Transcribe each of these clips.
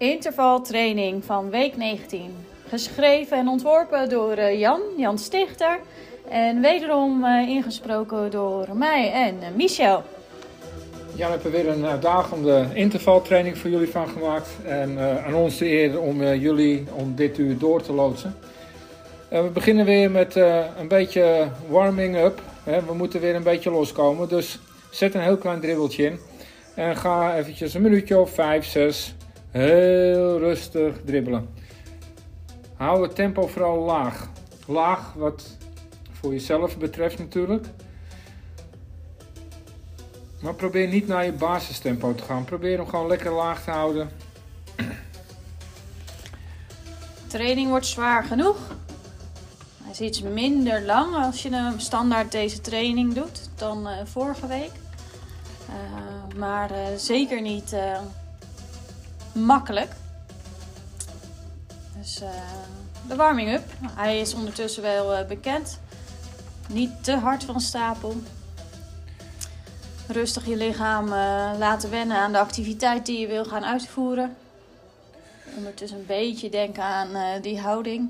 Intervaltraining van week 19. Geschreven en ontworpen door Jan Stichter. En wederom ingesproken door mij en Michel. Jan heeft er weer een uitdagende intervaltraining voor jullie van gemaakt. En aan ons de eer om dit uur door te loodsen. We beginnen weer met een beetje warming up. We moeten weer een beetje loskomen. Dus zet een heel klein dribbeltje in. En ga eventjes een minuutje of 5, 6 heel rustig dribbelen. Hou het tempo vooral laag. Laag wat voor jezelf betreft natuurlijk. Maar probeer niet naar je basistempo te gaan. Probeer hem gewoon lekker laag te houden. De training wordt zwaar genoeg. Hij is iets minder lang als je standaard deze training doet dan vorige week. Maar zeker niet makkelijk. Dus de warming-up. Hij is ondertussen wel bekend. Niet te hard van stapel. Rustig je lichaam laten wennen aan de activiteit die je wil gaan uitvoeren. Ondertussen een beetje denken aan die houding.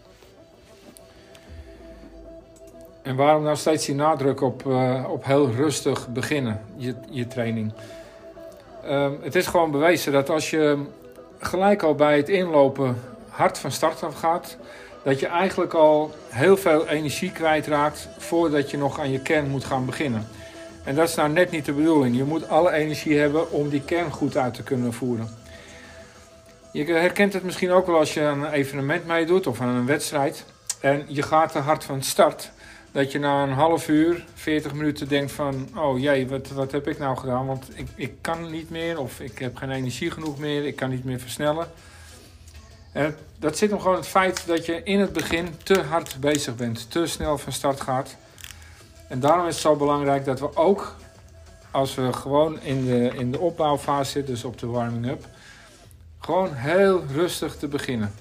En waarom nou steeds die nadruk op heel rustig beginnen, je training? Het is gewoon bewezen dat als je gelijk al bij het inlopen hard van start af gaat, dat je eigenlijk al heel veel energie kwijtraakt voordat je nog aan je kern moet gaan beginnen. En dat is nou net niet de bedoeling. Je moet alle energie hebben om die kern goed uit te kunnen voeren. Je herkent het misschien ook wel als je aan een evenement meedoet of aan een wedstrijd. En je gaat te hard van start. Dat je na een half uur, 40 minuten denkt van, oh jee, wat heb ik nou gedaan? Want ik kan niet meer of ik heb geen energie genoeg meer. Ik kan niet meer versnellen. En dat zit hem gewoon in het feit dat je in het begin te hard bezig bent. Te snel van start gaat. En daarom is het zo belangrijk dat we ook, als we gewoon in de opbouwfase zitten, dus op de warming-up, gewoon heel rustig te beginnen.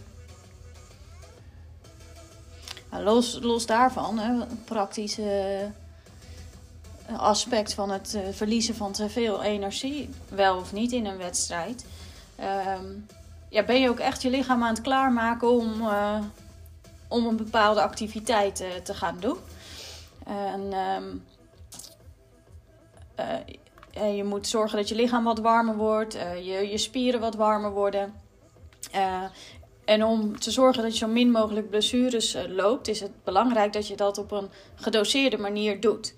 Los daarvan, het praktische aspect van het verliezen van te veel energie, wel of niet in een wedstrijd, ben je ook echt je lichaam aan het klaarmaken om een bepaalde activiteit te gaan doen. En je moet zorgen dat je lichaam wat warmer wordt, je spieren wat warmer worden. En om te zorgen dat je zo min mogelijk blessures loopt, is het belangrijk dat je dat op een gedoseerde manier doet.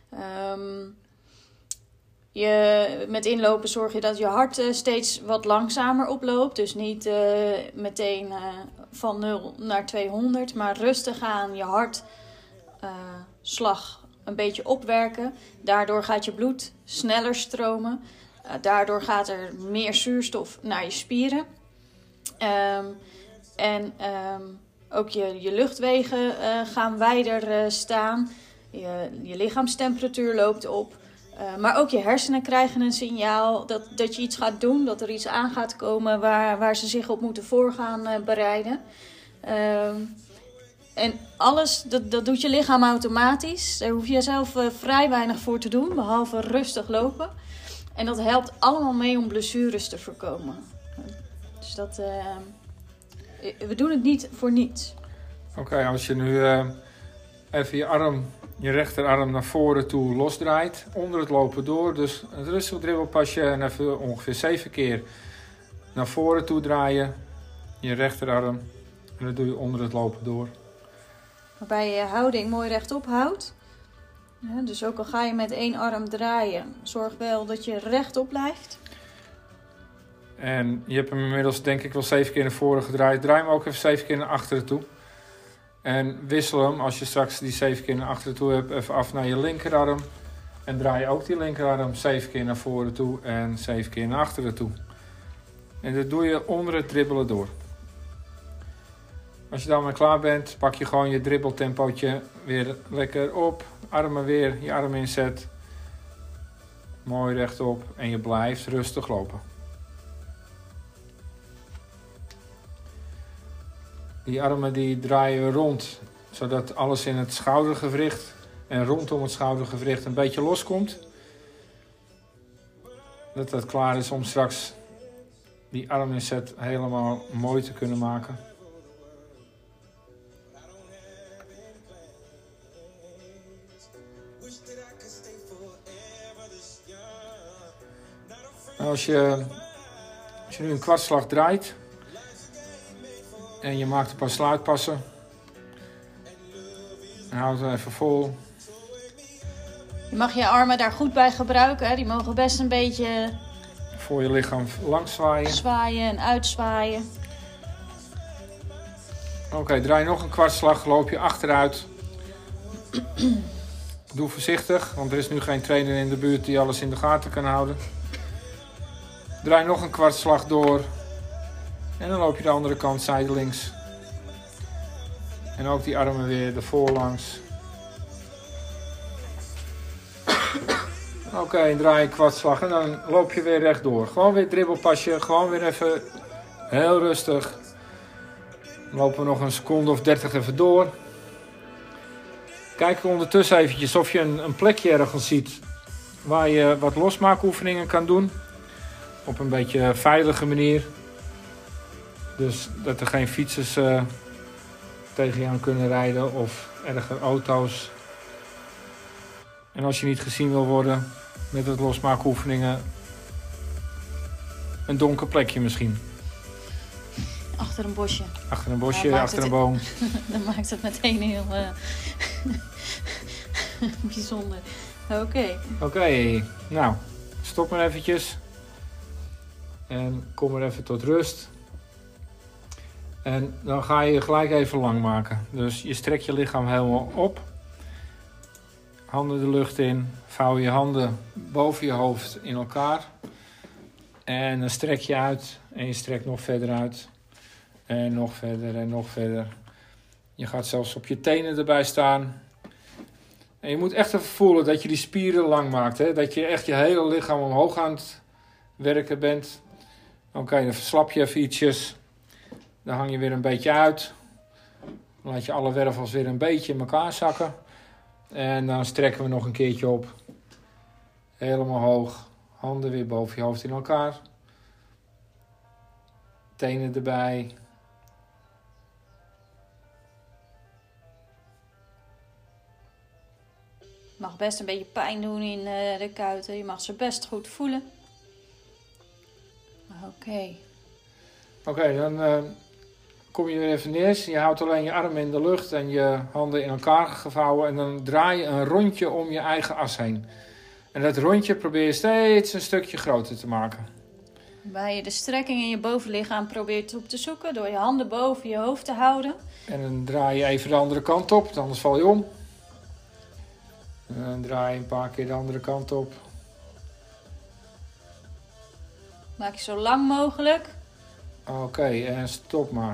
Met inlopen zorg je dat je hart steeds wat langzamer oploopt. Dus niet meteen van 0 naar 200, maar rustig aan je hartslag een beetje opwerken. Daardoor gaat je bloed sneller stromen. Daardoor gaat er meer zuurstof naar je spieren. Ook je luchtwegen gaan wijder staan. Je lichaamstemperatuur loopt op. Maar ook je hersenen krijgen een signaal dat je iets gaat doen. Dat er iets aan gaat komen waar ze zich op moeten voor gaan bereiden. En alles, dat doet je lichaam automatisch. Daar hoef je zelf vrij weinig voor te doen, behalve rustig lopen. En dat helpt allemaal mee om blessures te voorkomen. Dus we doen het niet voor niets. Oké, als je nu even je rechterarm naar voren toe losdraait, onder het lopen door. Dus een rustig dribbelpasje en even ongeveer 7 keer naar voren toe draaien. Je rechterarm. En dat doe je onder het lopen door. Waarbij je je houding mooi rechtop houdt. Ja, dus ook al ga je met 1 arm draaien, zorg wel dat je rechtop blijft. En je hebt hem inmiddels denk ik wel 7 keer naar voren gedraaid. Draai hem ook even 7 keer naar achteren toe. En wissel hem, als je straks die 7 keer naar achteren toe hebt, even af naar je linkerarm. En draai ook die linkerarm 7 keer naar voren toe en 7 keer naar achteren toe. En dat doe je onder het dribbelen door. Als je daarmee klaar bent, pak je gewoon je dribbeltempootje weer lekker op. Armen weer, je arm inzet. Mooi rechtop en je blijft rustig lopen. Die armen die draaien rond, zodat alles in het schoudergewricht en rondom het schoudergewricht een beetje loskomt. Dat het klaar is om straks die arminzet helemaal mooi te kunnen maken. Als je nu een kwartslag draait en je maakt een paar sluitpassen, houd het even vol. Je mag je armen daar goed bij gebruiken. Hè? Die mogen best een beetje voor je lichaam langs zwaaien. Zwaaien en uitzwaaien. Oké, draai nog een kwartslag, loop je achteruit. Doe voorzichtig, want er is nu geen trainer in de buurt die alles in de gaten kan houden. Draai nog een kwartslag door. En dan loop je de andere kant zijdelings. En ook die armen weer ervoor langs. Oké, draai een kwartslag en dan loop je weer rechtdoor. Gewoon weer dribbelpasje, gewoon weer even heel rustig. Dan lopen we nog een seconde of 30 even door. Kijk ondertussen eventjes of je een plekje ergens ziet waar je wat losmaakoefeningen kan doen. Op een beetje veilige manier. Dus dat er geen fietsers tegen je aan kunnen rijden of erger auto's. En als je niet gezien wil worden met het losmaakoefeningen, een donker plekje misschien. Achter een bosje. Achter een bosje, achter een boom. Dan maakt het meteen heel bijzonder. Oké, nou, stop maar eventjes. En kom maar even tot rust. En dan ga je gelijk even lang maken. Dus je strekt je lichaam helemaal op. Handen de lucht in. Vouw je handen boven je hoofd in elkaar. En dan strek je uit. En je strekt nog verder uit. En nog verder en nog verder. Je gaat zelfs op je tenen erbij staan. En je moet echt even voelen dat je die spieren lang maakt. Hè? Dat je echt je hele lichaam omhoog aan het werken bent. Oké, dan verslap je even ietsjes. Dan hang je weer een beetje uit. Dan laat je alle wervels weer een beetje in elkaar zakken. En dan strekken we nog een keertje op. Helemaal hoog. Handen weer boven je hoofd in elkaar. Tenen erbij. Je mag best een beetje pijn doen in de kuiten. Je mag ze best goed voelen. Oké, dan kom je weer even neer. Je houdt alleen je armen in de lucht en je handen in elkaar gevouwen. En dan draai je een rondje om je eigen as heen. En dat rondje probeer je steeds een stukje groter te maken. Waar je de strekking in je bovenlichaam probeert op te zoeken. Door je handen boven je hoofd te houden. En dan draai je even de andere kant op, anders val je om. En dan draai je een paar keer de andere kant op. Maak je zo lang mogelijk. Oké, en stop maar.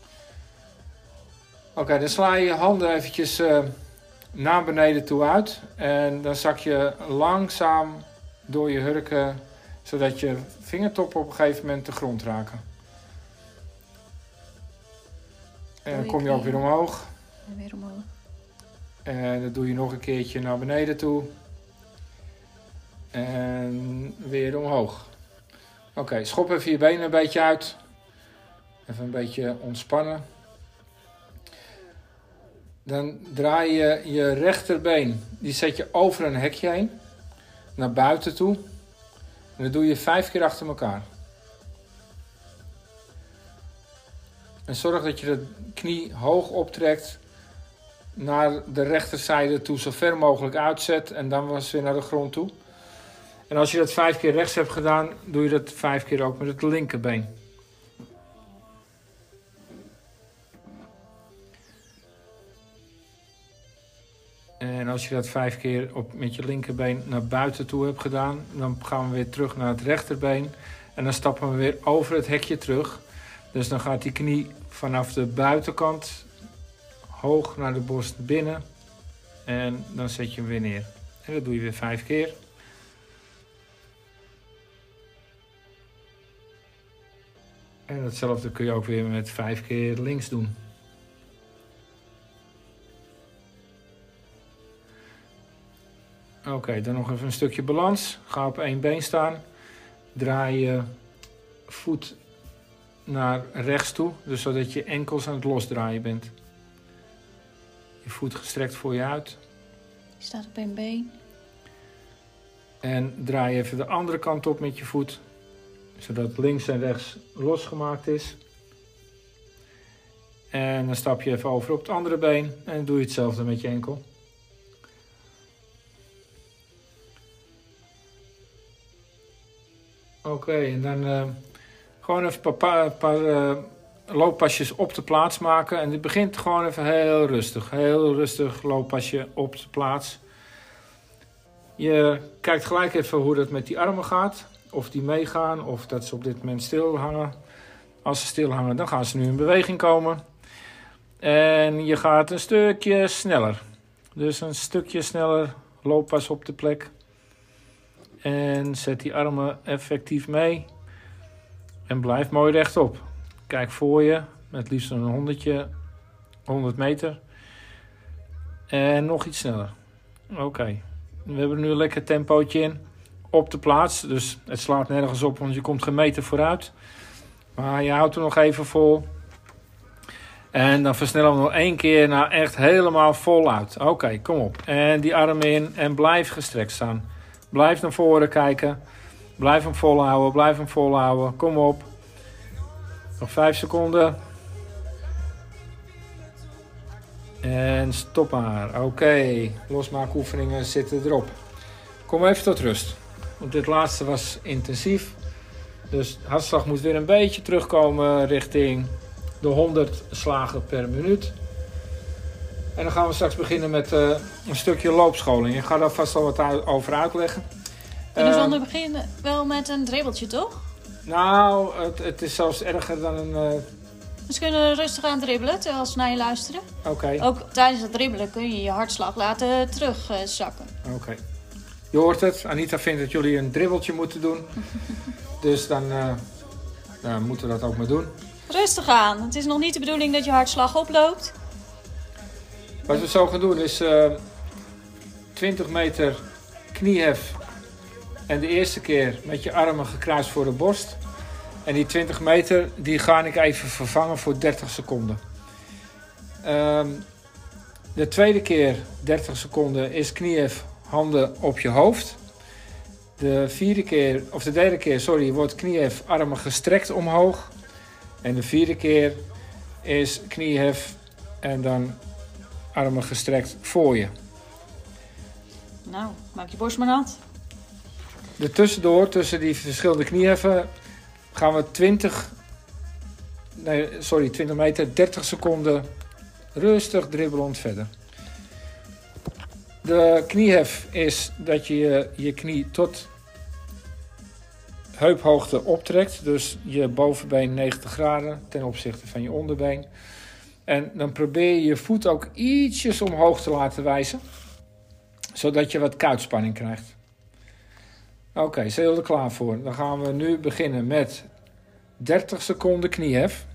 Oké, dan sla je je handen eventjes naar beneden toe uit. En dan zak je langzaam door je hurken, zodat je vingertoppen op een gegeven moment de grond raken. En dan kom je ook weer omhoog. En weer omhoog. En dat doe je nog een keertje naar beneden toe. En weer omhoog. Oké, schop even je benen een beetje uit. Even een beetje ontspannen. Dan draai je je rechterbeen. Die zet je over een hekje heen. Naar buiten toe. En dat doe je 5 keer achter elkaar. En zorg dat je de knie hoog optrekt. Naar de rechterzijde toe zo ver mogelijk uitzet. En dan was weer naar de grond toe. En als je dat 5 keer rechts hebt gedaan, doe je dat 5 keer ook met het linkerbeen. En als je dat 5 keer met je linkerbeen naar buiten toe hebt gedaan, dan gaan we weer terug naar het rechterbeen. En dan stappen we weer over het hekje terug. Dus dan gaat die knie vanaf de buitenkant hoog naar de borst binnen. En dan zet je hem weer neer. En dat doe je weer 5 keer. En hetzelfde kun je ook weer met 5 keer links doen. Oké, dan nog even een stukje balans. Ga op één been staan. Draai je voet naar rechts toe. Dus zodat je enkels aan het losdraaien bent. Je voet gestrekt voor je uit. Je staat op één been. En draai even de andere kant op met je voet. Zodat links en rechts losgemaakt is. En dan stap je even over op het andere been. En dan doe je hetzelfde met je enkel. Oké, en dan gewoon even een paar looppasjes op de plaats maken. En dit begint gewoon even heel rustig. Heel rustig looppasje op de plaats. Je kijkt gelijk even hoe dat met die armen gaat. Of die meegaan, of dat ze op dit moment stil hangen. Als ze stil hangen, dan gaan ze nu in beweging komen. En je gaat een stukje sneller. Dus een stukje sneller, looppas op de plek. En zet die armen effectief mee. En blijf mooi rechtop. Kijk voor je, met liefst een 100 meter. En nog iets sneller. Oké. We hebben nu een lekker tempootje in. Op de plaats. Dus het slaat nergens op, want je komt geen meter vooruit. Maar je houdt er nog even vol. En dan versnellen we nog 1 keer naar echt helemaal voluit. Oké, kom op. En die armen in en blijf gestrekt staan. Blijf naar voren kijken. Blijf hem volhouden, blijf hem volhouden. Kom op. Nog 5 seconden. En stop maar. Oké, losmaakoefeningen zitten erop. Kom even tot rust. Want dit laatste was intensief. Dus de hartslag moet weer een beetje terugkomen richting de 100 slagen per minuut. En dan gaan we straks beginnen met een stukje loopscholing. Ik ga daar vast al wat over uitleggen. Kunnen we zonder beginnen wel met een dribbeltje, toch? Nou, het is zelfs erger dan een... Dus kunnen we rustig aan dribbelen terwijl ze naar je luisteren. Oké. Ook tijdens het dribbelen kun je je hartslag laten terugzakken. Oké. Je hoort het. Anita vindt dat jullie een dribbeltje moeten doen. Dus dan moeten we dat ook maar doen. Rustig aan. Het is nog niet de bedoeling dat je hartslag oploopt. Wat we zo gaan doen is 20 meter kniehef. En de eerste keer met je armen gekruist voor de borst. En die 20 meter die ga ik even vervangen voor 30 seconden. De tweede keer 30 seconden is kniehef, handen op je hoofd. De derde keer wordt kniehef, armen gestrekt omhoog. En de vierde keer is kniehef en dan armen gestrekt voor je. Nou, maak je borst maar nat. Tussendoor, tussen die verschillende knieheffen, gaan we 20 meter, 30 seconden rustig dribbelend verder. De kniehef is dat je je knie tot heuphoogte optrekt. Dus je bovenbeen 90 graden ten opzichte van je onderbeen. En dan probeer je je voet ook ietsjes omhoog te laten wijzen. Zodat je wat kuitspanning krijgt. Oké, zijn jullie er klaar voor? Dan gaan we nu beginnen met 30 seconden kniehef.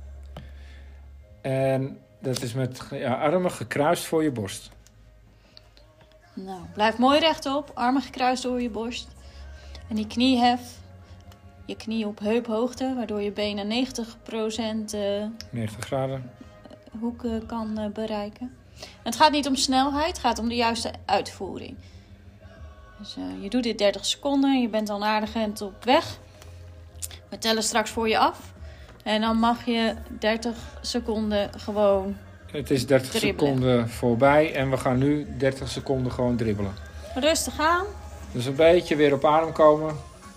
En dat is met armen gekruist voor je borst. Nou, blijf mooi rechtop. Armen gekruist door je borst. En die kniehef. Je knie op heuphoogte. Waardoor je benen 90% 90 graden. hoek kan bereiken. Het gaat niet om snelheid. Het gaat om de juiste uitvoering. Dus je doet dit 30 seconden. Je bent al een aardig eind op weg. We tellen straks voor je af. En dan mag je 30 seconden gewoon Het is 30 dribbelen. seconden voorbij. En we gaan nu 30 seconden gewoon dribbelen. Rustig aan. Dus een beetje weer op adem komen.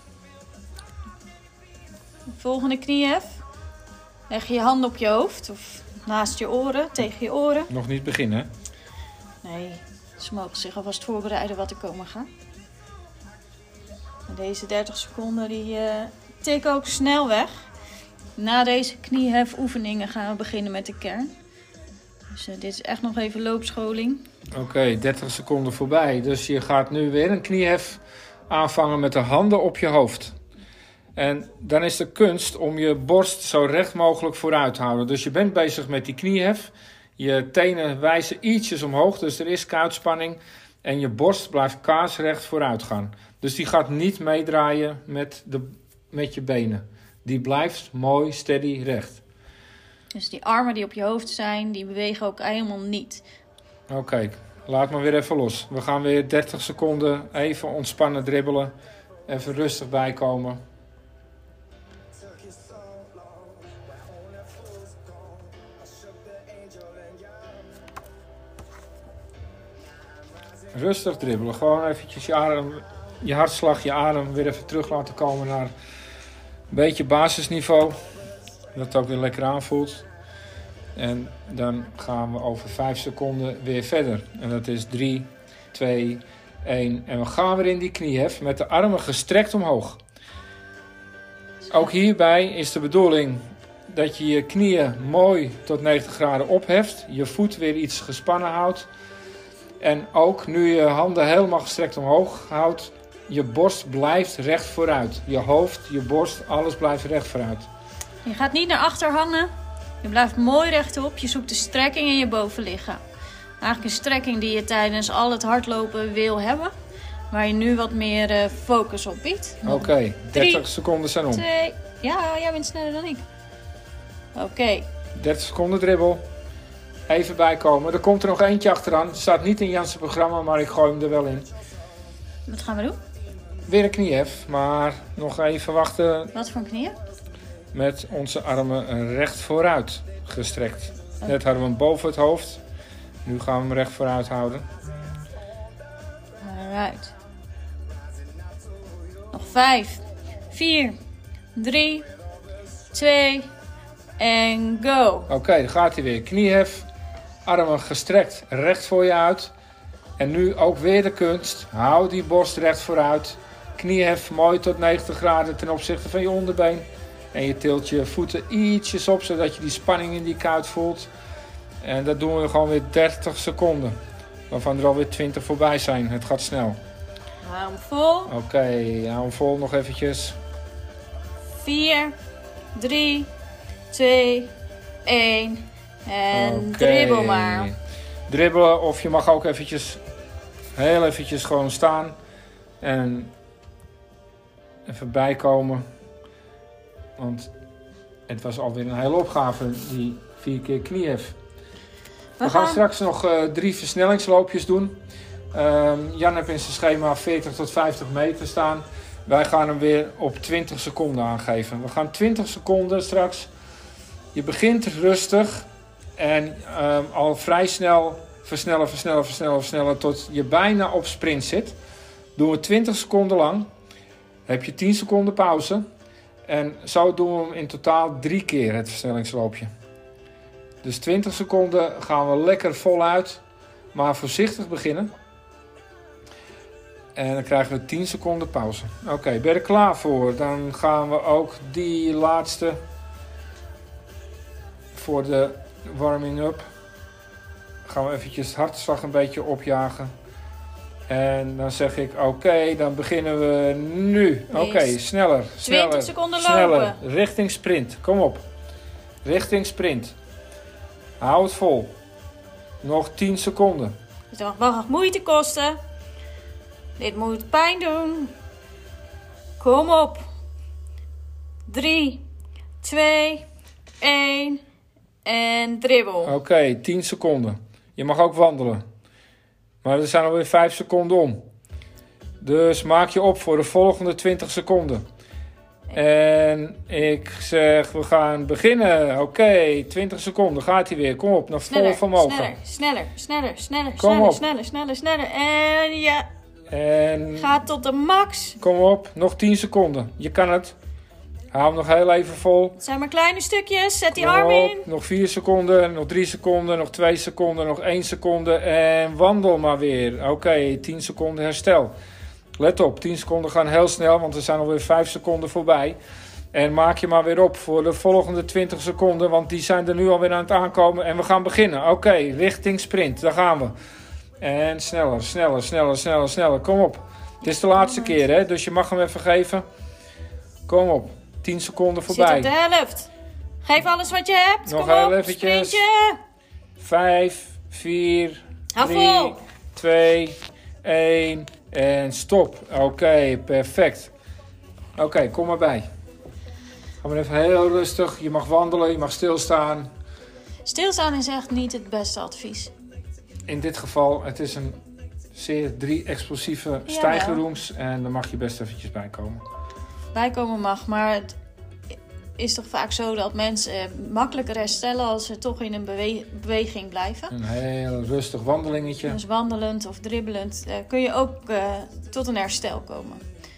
Volgende kniehef. Leg je handen op je hoofd. Of naast je oren. Tegen je oren. Nog niet beginnen. Nee, ze mogen zich alvast voorbereiden wat er komen gaat. En deze 30 seconden die tikken ook snel weg. Na deze kniehefoefeningen gaan we beginnen met de kern. Dus dit is echt nog even loopscholing. Oké, 30 seconden voorbij. Dus je gaat nu weer een kniehef aanvangen met de handen op je hoofd. En dan is de kunst om je borst zo recht mogelijk vooruit te houden. Dus je bent bezig met die kniehef. Je tenen wijzen ietsjes omhoog, dus er is kuitspanning. En je borst blijft kaarsrecht vooruit gaan. Dus die gaat niet meedraaien met je benen. Die blijft mooi, steady, recht. Dus die armen die op je hoofd zijn, die bewegen ook helemaal niet. Oké, laat maar weer even los. We gaan weer 30 seconden even ontspannen dribbelen. Even rustig bijkomen. Rustig dribbelen. Gewoon eventjes je hartslag, je adem weer even terug laten komen naar een beetje basisniveau. Dat het ook weer lekker aanvoelt. En dan gaan we over 5 seconden weer verder. En dat is 3, 2, 1. En we gaan weer in die kniehef met de armen gestrekt omhoog. Ook hierbij is de bedoeling dat je je knieën mooi tot 90 graden opheft. Je voet weer iets gespannen houdt. En ook nu je handen helemaal gestrekt omhoog houdt, je borst blijft recht vooruit. Je hoofd, je borst, alles blijft recht vooruit. Je gaat niet naar achter hangen. Je blijft mooi rechtop. Je zoekt de strekking in je bovenlichaam. Eigenlijk een strekking die je tijdens al het hardlopen wil hebben. Waar je nu wat meer focus op biedt. Oké, 30 seconden zijn om. 2. Ja, jij bent sneller dan ik. Oké. 30 seconden dribbel. Even bijkomen. Er komt er nog eentje achteraan. Het staat niet in Jan's programma, maar ik gooi hem er wel in. Wat gaan we doen? Weer een kniehef, maar nog even wachten. Wat voor een knieën? Met onze armen recht vooruit gestrekt. Net hadden we hem boven het hoofd. Nu gaan we hem recht vooruit houden. Alright. Nog 5, 4, 3, 2 en go. Oké, dan gaat hij weer. Kniehef. Armen gestrekt recht voor je uit. En nu ook weer de kunst. Hou die borst recht vooruit. Kniehef mooi tot 90 graden ten opzichte van je onderbeen. En je tilt je voeten ietsjes op, zodat je die spanning in die kuit voelt. En dat doen we gewoon weer 30 seconden. Waarvan er alweer 20 voorbij zijn. Het gaat snel. Hou hem vol. Oké, hou hem vol nog eventjes. 4, 3, 2, 1. En dribbel maar. Dribbelen, of je mag ook eventjes, heel eventjes gewoon staan. En even bijkomen. Want het was alweer een hele opgave, die 4 keer kniehef. We gaan straks nog 3 versnellingsloopjes doen. Jan heeft in zijn schema 40 tot 50 meter staan. Wij gaan hem weer op 20 seconden aangeven. We gaan 20 seconden straks. Je begint rustig en al vrij snel versnellen tot je bijna op sprint zit. Doen we 20 seconden lang. Heb je 10 seconden pauze. En zo doen we hem in totaal 3 keer het versnellingsloopje. Dus 20 seconden gaan we lekker voluit, maar voorzichtig beginnen. En dan krijgen we 10 seconden pauze. Oké, ben je er klaar voor? Dan gaan we ook die laatste voor de warming-up. Gaan we eventjes het hartslag een beetje opjagen. En dan zeg ik oké, dan beginnen we nu. Oké, sneller. 20 seconden sneller. lopen. Richting sprint, kom op. Richting sprint. Hou het vol. Nog 10 seconden. Het mag moeite kosten. Dit moet pijn doen. Kom op. 3, 2, 1 en dribbel. Oké, 10 seconden. Je mag ook wandelen. Maar er zijn alweer 5 seconden om. Dus maak je op voor de volgende 20 seconden. En ik zeg, we gaan beginnen. Oké, 20 seconden. Gaat hij weer. Kom op, nog vol vermogen. Sneller. En ja. En gaat tot de max. Kom op, nog 10 seconden. Je kan het. Hou hem nog heel even vol. Het zijn maar kleine stukjes. Zet die arm in. Nog 4 seconden, nog 3 seconden, nog 2 seconden, nog 1 seconde. En wandel maar weer. Oké, 10 seconden herstel. Let op, 10 seconden gaan heel snel, want er zijn alweer 5 seconden voorbij. En maak je maar weer op voor de volgende 20 seconden, want die zijn er nu alweer aan het aankomen. En we gaan beginnen. Oké, richting sprint, daar gaan we. En sneller. Kom op. Het is de laatste keer, hè? Dus je mag hem even geven. Kom op. 10 seconden voorbij. Zit op de helft. Geef alles wat je hebt. Nog kom heel op, eventjes. sprintje. 5, 4, Hou 3, vol. 2, 1 en stop. Oké, perfect. Oké, kom maar bij. Ga maar even heel rustig. Je mag wandelen, je mag stilstaan. Stilstaan is echt niet het beste advies. In dit geval, het is een zeer 3 explosieve stijgerrooms. En daar mag je best eventjes bij komen. Bijkomen mag, maar het is toch vaak zo dat mensen makkelijker herstellen als ze toch in een beweging blijven. Een heel rustig wandelingetje. Dus wandelend of dribbelend kun je ook tot een herstel komen.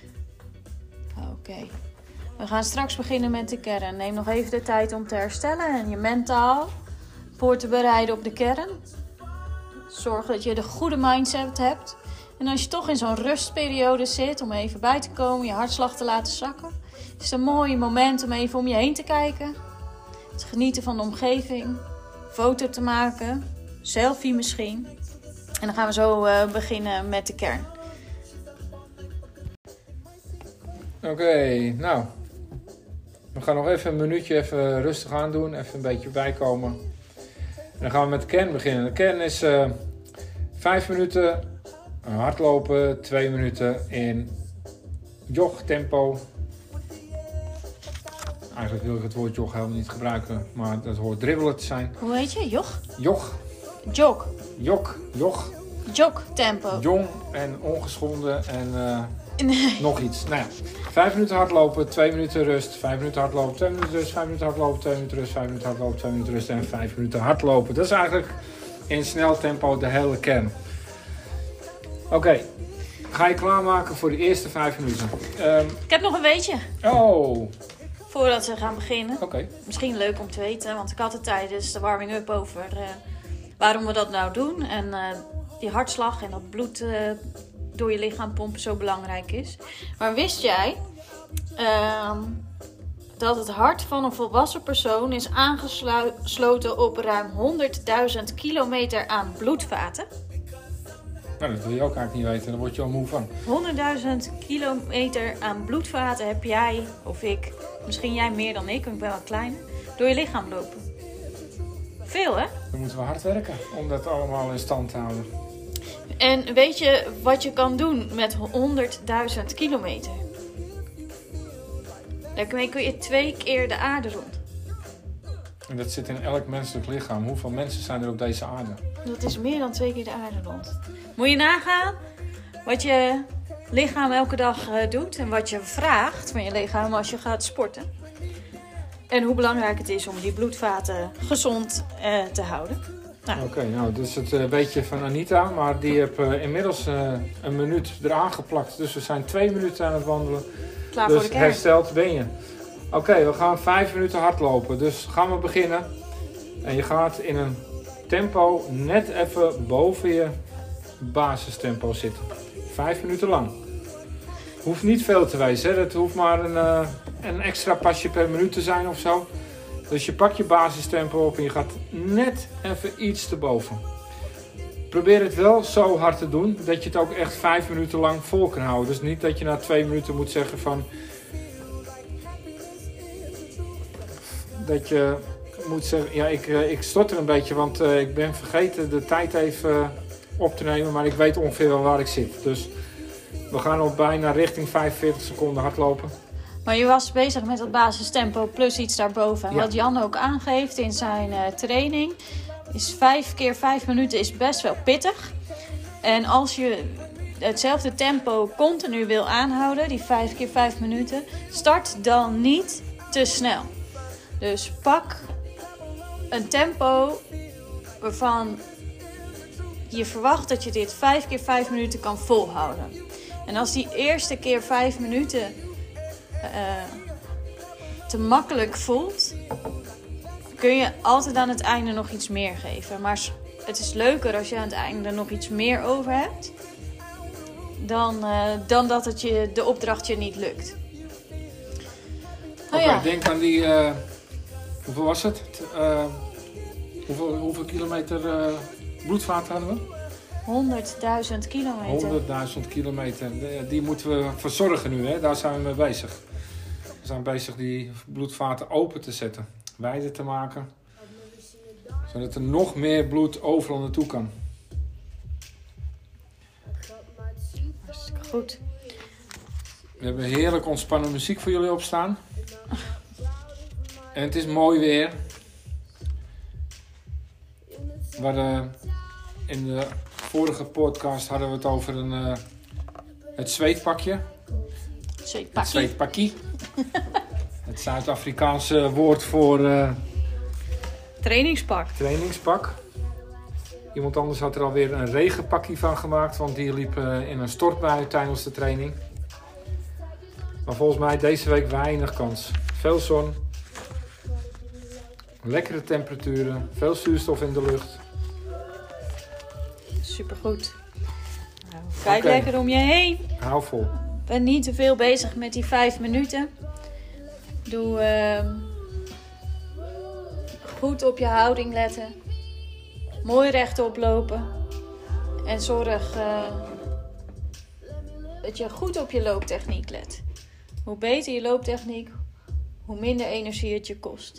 Oké. We gaan straks beginnen met de kern. Neem nog even de tijd om te herstellen en je mentaal voor te bereiden op de kern. Zorg dat je de goede mindset hebt. En als je toch in zo'n rustperiode zit om even bij te komen, je hartslag te laten zakken, is het een mooi moment om even om je heen te kijken. Te genieten van de omgeving, foto te maken, selfie misschien. En dan gaan we zo beginnen met de kern. Oké, nou. We gaan nog even een minuutje even rustig aan doen. Even een beetje bijkomen. En dan gaan we met de kern beginnen. De kern is 5 minuten hardlopen, 2 minuten in jogtempo. Eigenlijk wil ik het woord jog helemaal niet gebruiken, maar dat hoort dribbelen te zijn. Hoe heet je? Jog? Jog. Jog. Jogtempo. Jong en ongeschonden en nog iets. Nou ja, 5 minuten hardlopen, 2 minuten rust, 5 minuten hardlopen, 2 minuten rust, 5 minuten hardlopen, 2 minuten rust, 5 minuten hardlopen, 2 minuten rust en 5 minuten hardlopen. Dat is eigenlijk in snel tempo de hele kern. Oké, ga je klaarmaken voor de eerste 5 minuten. Ik heb nog een weetje. Oh. Voordat we gaan beginnen. Oké. Misschien leuk om te weten, want ik had het tijdens de warming-up over waarom we dat nou doen. En die hartslag en dat bloed door je lichaam pompen zo belangrijk is. Maar wist jij dat het hart van een volwassen persoon is aangesloten op ruim 100.000 kilometer aan bloedvaten? Nou, dat wil je ook eigenlijk niet weten, daar word je al moe van. 100.000 kilometer aan bloedvaten heb jij, of ik, misschien jij meer dan ik ben wel kleiner, door je lichaam lopen. Veel, hè? Dan moeten we hard werken om dat allemaal in stand te houden. En weet je wat je kan doen met 100.000 kilometer? Daarmee kun je 2 keer de aarde rond. En dat zit in elk menselijk lichaam. Hoeveel mensen zijn er op deze aarde? Dat is meer dan 2 keer de aarde rond. Moet je nagaan wat je lichaam elke dag doet en wat je vraagt van je lichaam als je gaat sporten. En hoe belangrijk het is om die bloedvaten gezond te houden. Nou. Oké, nou, dat is het weetje van Anita, maar die heeft inmiddels een minuut eraan geplakt. Dus we zijn 2 minuten aan het wandelen. Klaar dus voor de kern. hersteld ben je. Oké, we gaan 5 minuten hardlopen. Dus gaan we beginnen. En je gaat in een tempo net even boven je basistempo zitten. 5 minuten lang. Hoeft niet veel te wezen. Hè? Het hoeft maar een extra pasje per minuut te zijn of zo. Dus je pakt je basistempo op en je gaat net even iets te boven. Probeer het wel zo hard te doen dat je het ook echt 5 minuten lang vol kan houden. Dus niet dat je na 2 minuten moet zeggen van... Dat je moet zeggen, ja, ik stotter een beetje, want ik ben vergeten de tijd even op te nemen, maar ik weet ongeveer wel waar ik zit. Dus we gaan al bijna richting 45 seconden hardlopen. Maar je was bezig met het basistempo plus iets daarboven. En Ja. wat Jan ook aangeeft in zijn training is 5 keer 5 minuten is best wel pittig. En als je hetzelfde tempo continu wil aanhouden, die 5 keer 5 minuten, start dan niet te snel. Dus pak een tempo waarvan je verwacht dat je dit 5 keer 5 minuten kan volhouden. En als die eerste keer 5 minuten te makkelijk voelt, kun je altijd aan het einde nog iets meer geven. Maar het is leuker als je aan het einde nog iets meer over hebt, dan dat het de opdracht je niet lukt. Oké, denk aan die... hoeveel was het? Hoeveel kilometer bloedvaten hadden we? 100.000 kilometer. 100.000 kilometer. Die moeten we verzorgen nu, hè? Daar zijn we mee bezig. We zijn bezig die bloedvaten open te zetten. Wijder te maken. Zodat er nog meer bloed overal naartoe kan. Hartstikke goed. We hebben heerlijk ontspannen muziek voor jullie opstaan. En het is mooi weer. In de vorige podcast hadden we het over het zweetpakje. Het zweetpakkie. Het Zuid-Afrikaanse woord voor... Trainingspak. Iemand anders had er alweer een regenpakkie van gemaakt, want die liep in een stortbui tijdens de training. Maar volgens mij deze week weinig kans. Veel zon, lekkere temperaturen, veel zuurstof in de lucht. Supergoed. Nou, kijk lekker om je heen. Hou vol. Ben niet te veel bezig met die 5 minuten. Doe goed op je houding letten. Mooi rechtop lopen. En zorg dat je goed op je looptechniek let. Hoe beter je looptechniek, hoe minder energie het je kost.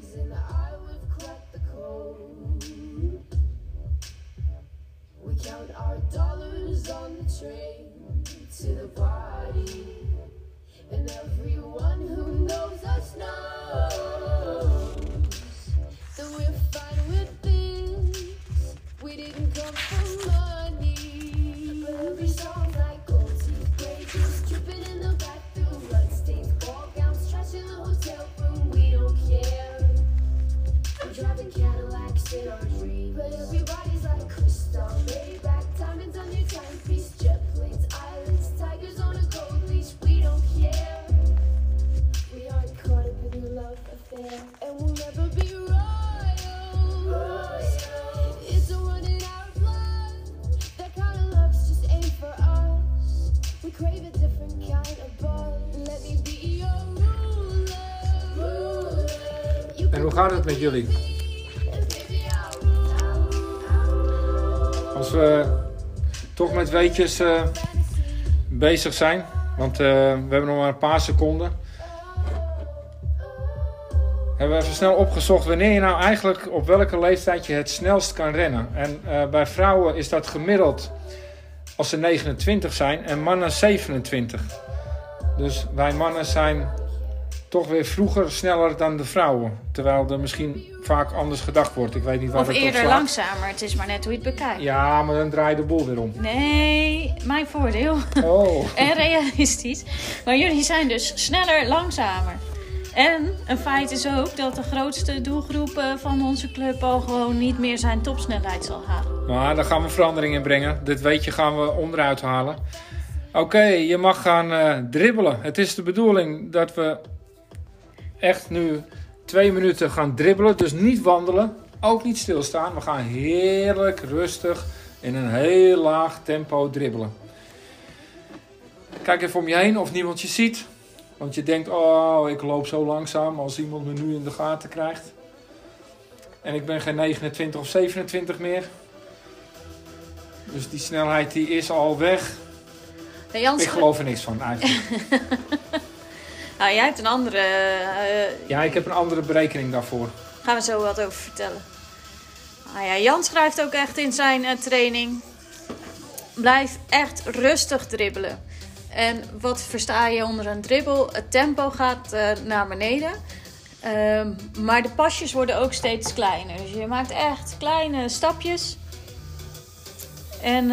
We count our dollars on the train to the party. And everyone who knows us knows that we're fine with this. We didn't come for money. But every song's like gold teeth, breakers, tripping in the bathroom, bloodstains, ball gowns, trash in the hotel room. We don't care. We're driving Cadillacs in our dreams. But everybody's like crystal, Maybach, diamonds on your timepiece, jet planes, islands, tigers on a gold leash. We don't care. We aren't caught up in your love affair, and we'll never be royals. It's a running out of love. That kind of love's just ain't for us. We crave a different kind of buzz. Let me be your ruler. En hoe gaat het met jullie? Als we toch met weetjes bezig zijn, want we hebben nog maar een paar seconden. Hebben we even snel opgezocht wanneer je nou eigenlijk op welke leeftijd je het snelst kan rennen. En bij vrouwen is dat gemiddeld als ze 29 zijn en mannen 27. Dus wij mannen zijn toch weer vroeger sneller dan de vrouwen. Terwijl er misschien vaak anders gedacht wordt. Ik weet niet waar of het eerder op slaat. langzamer. Het is maar net hoe je het bekijkt. Ja, maar dan draai je de boel weer om. Nee, mijn voordeel. Oh. En realistisch. Maar jullie zijn dus sneller, langzamer. En een feit is ook dat de grootste doelgroep van onze club al gewoon niet meer zijn topsnelheid zal halen. Maar daar gaan we verandering in brengen. Dit weetje gaan we onderuit halen. Oké, je mag gaan dribbelen. Het is de bedoeling dat we echt nu 2 minuten gaan dribbelen. Dus niet wandelen, ook niet stilstaan. We gaan heerlijk rustig in een heel laag tempo dribbelen. Kijk even om je heen of niemand je ziet. Want je denkt, oh, ik loop zo langzaam als iemand me nu in de gaten krijgt. En ik ben geen 29 of 27 meer. Dus die snelheid die is al weg. Hey, Jans, ik geloof er niks van eigenlijk. Nou, jij hebt een andere... Ja, ik heb een andere berekening daarvoor. Gaan we zo wat over vertellen. Nou ja, Jan schrijft ook echt in zijn training. Blijf echt rustig dribbelen. En wat versta je onder een dribbel? Het tempo gaat naar beneden. Maar de pasjes worden ook steeds kleiner. Dus je maakt echt kleine stapjes. En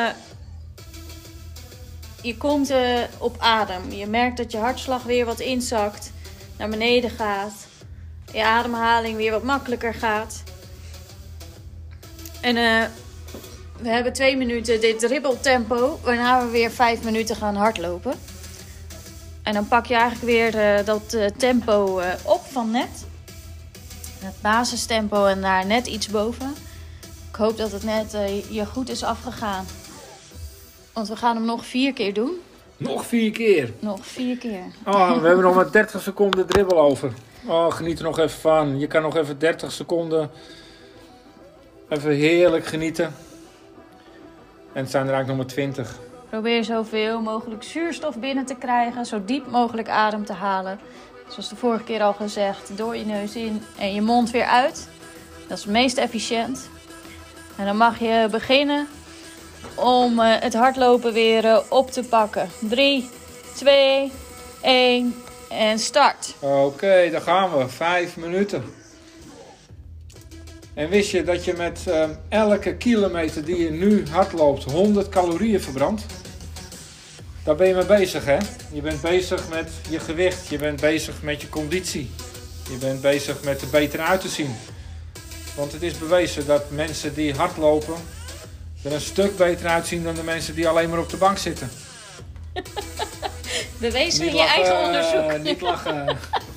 je komt op adem. Je merkt dat je hartslag weer wat inzakt. Naar beneden gaat. Je ademhaling weer wat makkelijker gaat. En we hebben 2 minuten dit dribbeltempo. Waarna we weer 5 minuten gaan hardlopen. En dan pak je eigenlijk weer dat tempo op van net. Het basistempo en daar net iets boven. Ik hoop dat het net je goed is afgegaan. Want we gaan hem nog 4 keer doen. Nog 4 keer? Nog 4 keer. Oh, we hebben nog maar 30 seconden dribbel over. Oh, geniet er nog even van. Je kan nog even 30 seconden even heerlijk genieten. En het zijn er eigenlijk nog maar 20. Probeer zoveel mogelijk zuurstof binnen te krijgen. Zo diep mogelijk adem te halen. Zoals de vorige keer al gezegd. Door je neus in en je mond weer uit. Dat is het meest efficiënt. En dan mag je beginnen om het hardlopen weer op te pakken. 3, 2, 1 En start. Oké, daar gaan we. 5 minuten. En wist je dat je met elke kilometer die je nu hardloopt 100 calorieën verbrandt? Daar ben je mee bezig, hè? Je bent bezig met je gewicht. Je bent bezig met je conditie. Je bent bezig met er beter uit te zien. Want het is bewezen dat mensen die hardlopen er een stuk beter uitzien dan de mensen die alleen maar op de bank zitten. Bewezen in je eigen onderzoek. Niet lachen.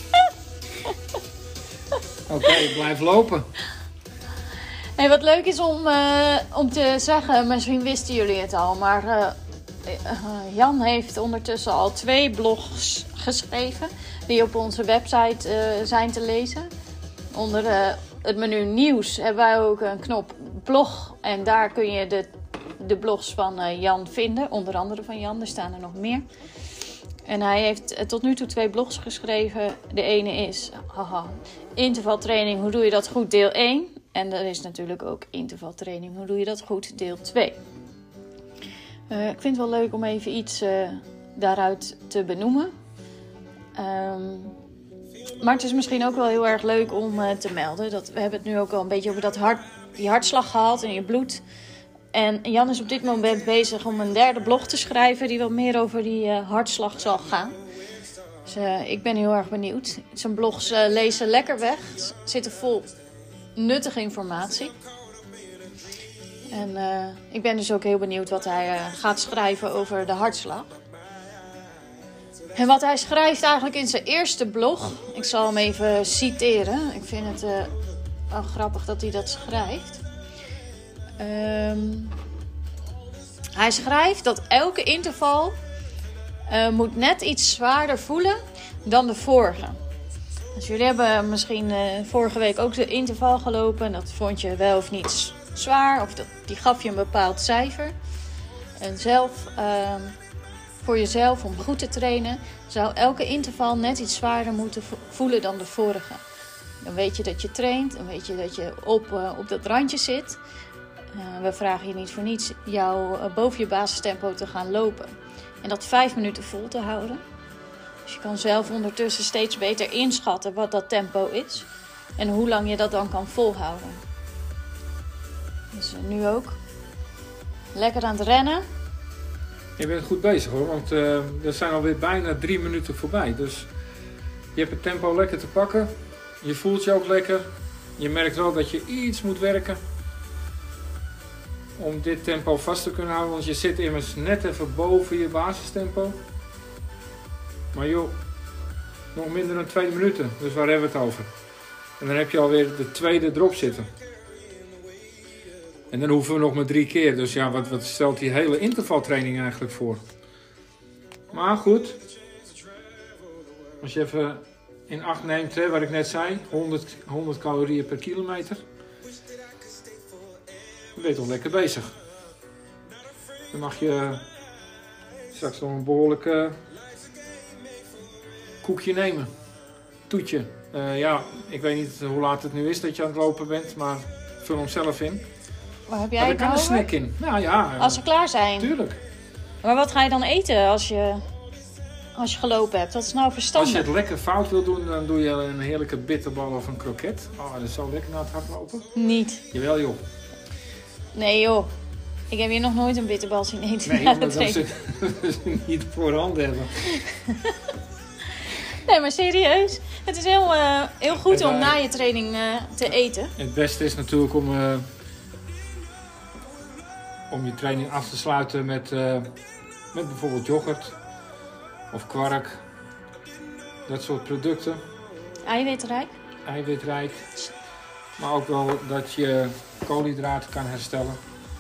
Oké, blijf lopen. Hey, wat leuk is om te zeggen, misschien wisten jullie het al, maar Jan heeft ondertussen al 2 blogs geschreven die op onze website zijn te lezen. Onder het menu nieuws hebben wij ook een knop blog en daar kun je de blogs van Jan vinden. Onder andere van Jan, er staan er nog meer. En hij heeft tot nu toe 2 blogs geschreven. De ene is intervaltraining, hoe doe je dat goed, deel 1. En er is natuurlijk ook intervaltraining, hoe doe je dat goed, deel 2. Ik vind het wel leuk om even iets daaruit te benoemen. Maar het is misschien ook wel heel erg leuk om te melden. We hebben het nu ook al een beetje over die hartslag gehad en je bloed. En Jan is op dit moment bezig om een 3e blog te schrijven die wat meer over die hartslag zal gaan. Dus ik ben heel erg benieuwd. Zijn blogs lezen lekker weg. Zitten vol nuttige informatie. En ik ben dus ook heel benieuwd wat hij gaat schrijven over de hartslag. En wat hij schrijft eigenlijk in zijn eerste blog. Ik zal hem even citeren. Ik vind het wel grappig dat hij dat schrijft. Hij schrijft dat elke interval moet net iets zwaarder voelen dan de vorige. Dus jullie hebben misschien vorige week ook de interval gelopen. Dat vond je wel of niet zwaar. Of die gaf je een bepaald cijfer. En voor jezelf, om goed te trainen, zou elke interval net iets zwaarder moeten voelen dan de vorige. Dan weet je dat je traint. Dan weet je dat je op dat randje zit. We vragen je niet voor niets jou boven je basistempo te gaan lopen. En dat 5 minuten vol te houden. Dus je kan zelf ondertussen steeds beter inschatten wat dat tempo is. En hoe lang je dat dan kan volhouden. Dus nu ook. Lekker aan het rennen. Je bent goed bezig hoor, want er zijn alweer bijna 3 minuten voorbij. Dus je hebt het tempo lekker te pakken. Je voelt je ook lekker. Je merkt wel dat je iets moet werken om dit tempo vast te kunnen houden. Want je zit immers net even boven je basistempo. Maar joh, nog minder dan 2 minuten. Dus waar hebben we het over? En dan heb je alweer de 2e erop zitten. En dan hoeven we nog maar 3 keer. Dus ja, wat stelt die hele intervaltraining eigenlijk voor? Maar goed. Als je even in acht neemt, hè, wat ik net zei. 100 calorieën per kilometer. Dan ben je toch lekker bezig. Dan mag je straks nog een behoorlijke koekje nemen. Toetje. Ja, ik weet niet hoe laat het nu is dat je aan het lopen bent. Maar vul hem zelf in. Waar heb jij het kan over? een snack in. Nou ja. Als ze klaar zijn. Tuurlijk. Maar wat ga je dan eten als je gelopen hebt? Dat is nou verstandig. Als je het lekker fout wil doen, dan doe je een heerlijke bitterbal of een kroket. Oh, dat is zo lekker na het hardlopen. Niet. Jawel joh. Nee joh. Ik heb hier nog nooit een bitterbal zien eten. Nee, omdat ze niet voorhanden hebben. Nee, maar serieus. Het is heel goed om na je training te eten. Het beste is natuurlijk om je training af te sluiten met bijvoorbeeld yoghurt of kwark. Dat soort producten. Eiwitrijk. Eiwitrijk. Maar ook wel dat je koolhydraten kan herstellen.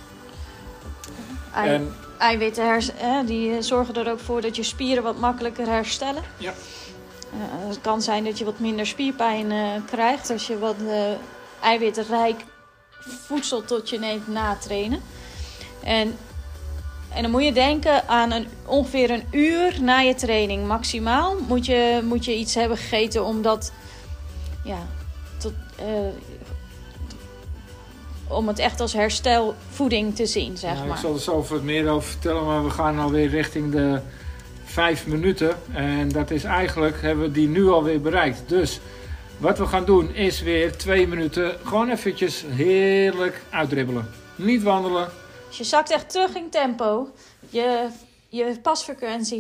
Eiwitten die zorgen er ook voor dat je spieren wat makkelijker herstellen. Ja. Het kan zijn dat je wat minder spierpijn krijgt als je wat eiwitrijk voedsel tot je neemt na trainen. En dan moet je denken aan ongeveer een uur na je training maximaal. Moet je iets hebben gegeten om dat, om het echt als herstelvoeding te zien, zeg maar. Ik zal er zo wat meer over vertellen, maar we gaan alweer richting de 5 minuten. En dat is eigenlijk, hebben we die nu alweer bereikt. Dus wat we gaan doen is weer 2 minuten gewoon eventjes heerlijk uitdribbelen. Niet wandelen. Dus je zakt echt terug in tempo. Je pasfrequentie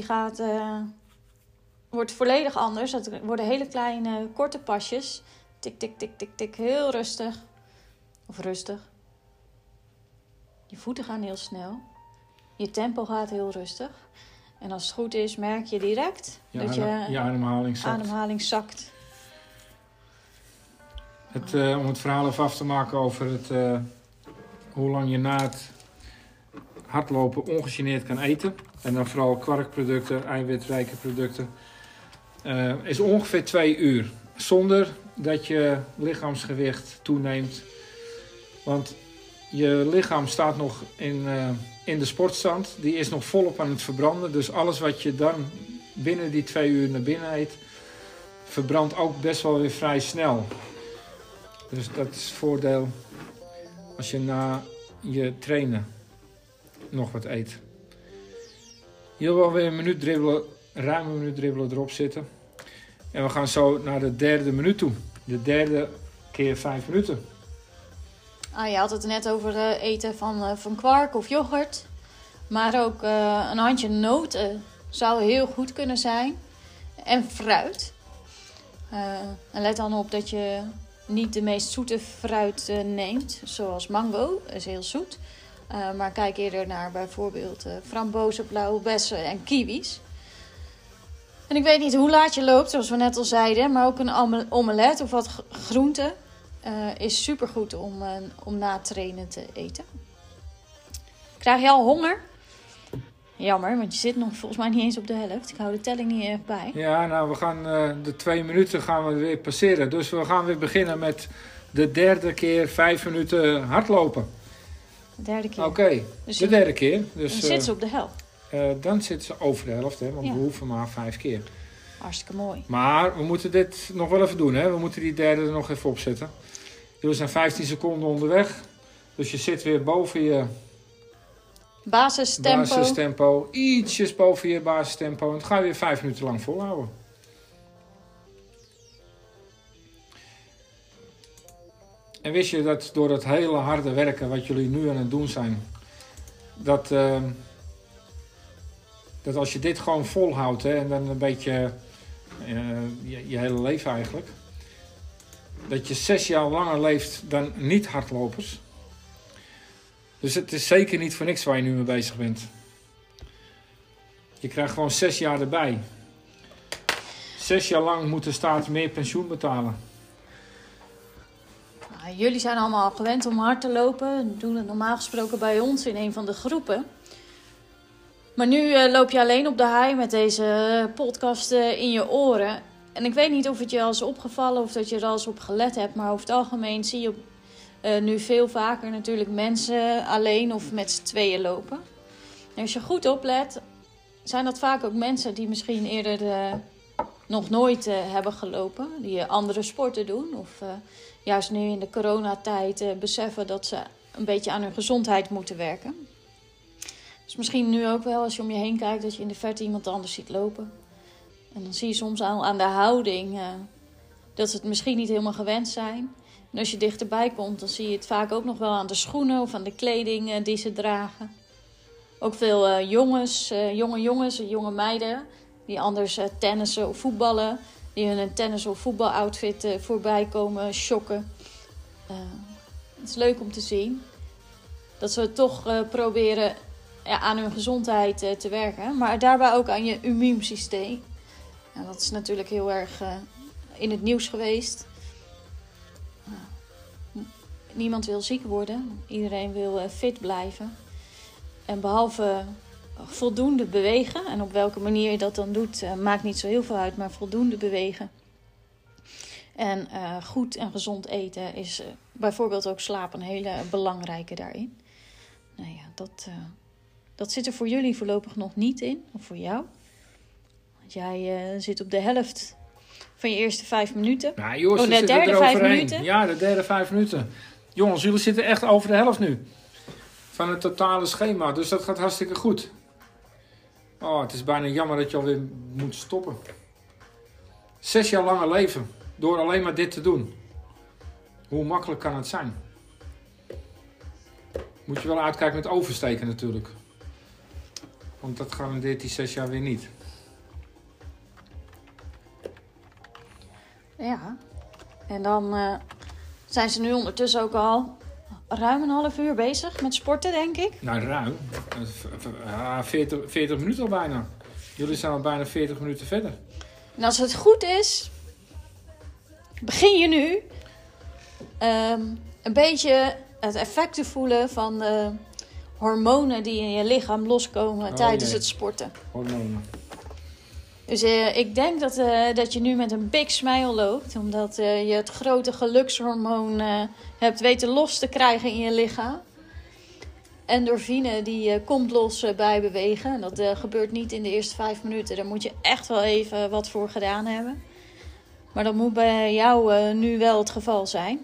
wordt volledig anders. Het worden hele kleine, korte pasjes. Tik, tik, tik, tik, tik. Heel rustig. Of rustig. Je voeten gaan heel snel. Je tempo gaat heel rustig. En als het goed is, merk je direct dat je ademhaling zakt. Om het verhaal even af te maken over hoe lang je na het hardlopen ongegeneerd kan eten. En dan vooral kwarkproducten, eiwitrijke producten. Is ongeveer 2 uur. Zonder dat je lichaamsgewicht toeneemt. Want je lichaam staat nog in de sportstand. Die is nog volop aan het verbranden. Dus alles wat je dan binnen die 2 uur naar binnen eet, verbrandt ook best wel weer vrij snel. Dus dat is het voordeel als je na je trainen nog wat eet. Hier wel weer een minuut dribbelen, ruim een minuut dribbelen erop zitten. En we gaan zo naar de 3e minuut toe. De 3e keer 5 minuten. Je had het net over eten van kwark of yoghurt. Maar ook een handje noten zou heel goed kunnen zijn. En fruit. En let dan op dat je niet de meest zoete fruit neemt. Zoals mango, is heel zoet. Maar kijk eerder naar bijvoorbeeld frambozen, blauwe bessen en kiwis. En ik weet niet hoe laat je loopt, zoals we net al zeiden. Maar ook een omelet of wat groente is supergoed om na het trainen te eten. Krijg je al honger? Jammer, want je zit nog volgens mij niet eens op de helft. Ik hou de telling niet erg bij. Ja, nou, we gaan de 2 minuten gaan we weer passeren. Dus we gaan weer beginnen met de 3e keer 5 minuten hardlopen. De 3e keer. Oké, dus de 3e keer. Dus, dan zit ze op de helft. Dan zitten ze over de helft, hè, want we hoeven maar 5 keer. Hartstikke mooi. Maar we moeten dit nog wel even doen, hè. We moeten die 3e er nog even opzetten. Jullie zijn 15 seconden onderweg. Dus je zit weer boven je basistempo. Ietsjes boven je basistempo. En dat ga je weer 5 minuten lang volhouden. En wist je dat door het hele harde werken wat jullie nu aan het doen zijn, dat als je dit gewoon volhoudt, hè, en dan een beetje je hele leven eigenlijk, dat je 6 jaar langer leeft dan niet-hardlopers. Dus het is zeker niet voor niks waar je nu mee bezig bent. Je krijgt gewoon 6 jaar erbij. 6 jaar lang moet de staat meer pensioen betalen. Nou, jullie zijn allemaal gewend om hard te lopen. We doen het normaal gesproken bij ons in een van de groepen. Maar nu loop je alleen op de hei met deze podcast in je oren. En ik weet niet of het je al is opgevallen of dat je er al eens op gelet hebt. Maar over het algemeen zie je nu veel vaker natuurlijk mensen alleen of met z'n tweeën lopen. En als je goed oplet, zijn dat vaak ook mensen die misschien eerder nog nooit hebben gelopen. Die andere sporten doen. Of juist nu in de coronatijd beseffen dat ze een beetje aan hun gezondheid moeten werken. Dus misschien nu ook wel als je om je heen kijkt dat je in de verte iemand anders ziet lopen. En dan zie je soms al aan de houding dat ze het misschien niet helemaal gewend zijn. En als je dichterbij komt, dan zie je het vaak ook nog wel aan de schoenen of aan de kleding die ze dragen. Ook veel jonge jongens, jonge meiden die anders tennissen of voetballen. Die hun tennis- of voetbaloutfit voorbij komen shocken. Het is leuk om te zien dat ze toch proberen aan hun gezondheid te werken. Maar daarbij ook aan je immuunsysteem. Ja, dat is natuurlijk heel erg in het nieuws geweest. Niemand wil ziek worden. Iedereen wil fit blijven. En behalve voldoende bewegen. En op welke manier je dat dan doet, maakt niet zo heel veel uit. Maar voldoende bewegen. En goed en gezond eten is bijvoorbeeld ook slapen een hele belangrijke daarin. Nou ja, dat zit er voor jullie voorlopig nog niet in. Of voor jou. Want jij zit op de helft van je eerste 5 minuten. Nou jongens, de derde 5 minuten. Ja, de derde 5 minuten. Jongens, jullie zitten echt over de helft nu. Van het totale schema. Dus dat gaat hartstikke goed. Oh, het is bijna jammer dat je alweer moet stoppen. 6 jaar langer leven. Door alleen maar dit te doen. Hoe makkelijk kan het zijn? Moet je wel uitkijken met oversteken natuurlijk. Want dat garandeert die 6 jaar weer niet. Ja. En dan zijn ze nu ondertussen ook al ruim een half uur bezig met sporten, denk ik. Nou, ruim. 40 minuten al bijna. Jullie zijn al bijna 40 minuten verder. En als het goed is, begin je nu een beetje het effect te voelen van de hormonen die in je lichaam loskomen tijdens het sporten. Hormonen. Dus ik denk dat je nu met een big smile loopt. Omdat je het grote gelukshormoon hebt weten los te krijgen in je lichaam. Endorfine die komt los bij bewegen. En dat gebeurt niet in de eerste 5 minuten. Daar moet je echt wel even wat voor gedaan hebben. Maar dat moet bij jou nu wel het geval zijn.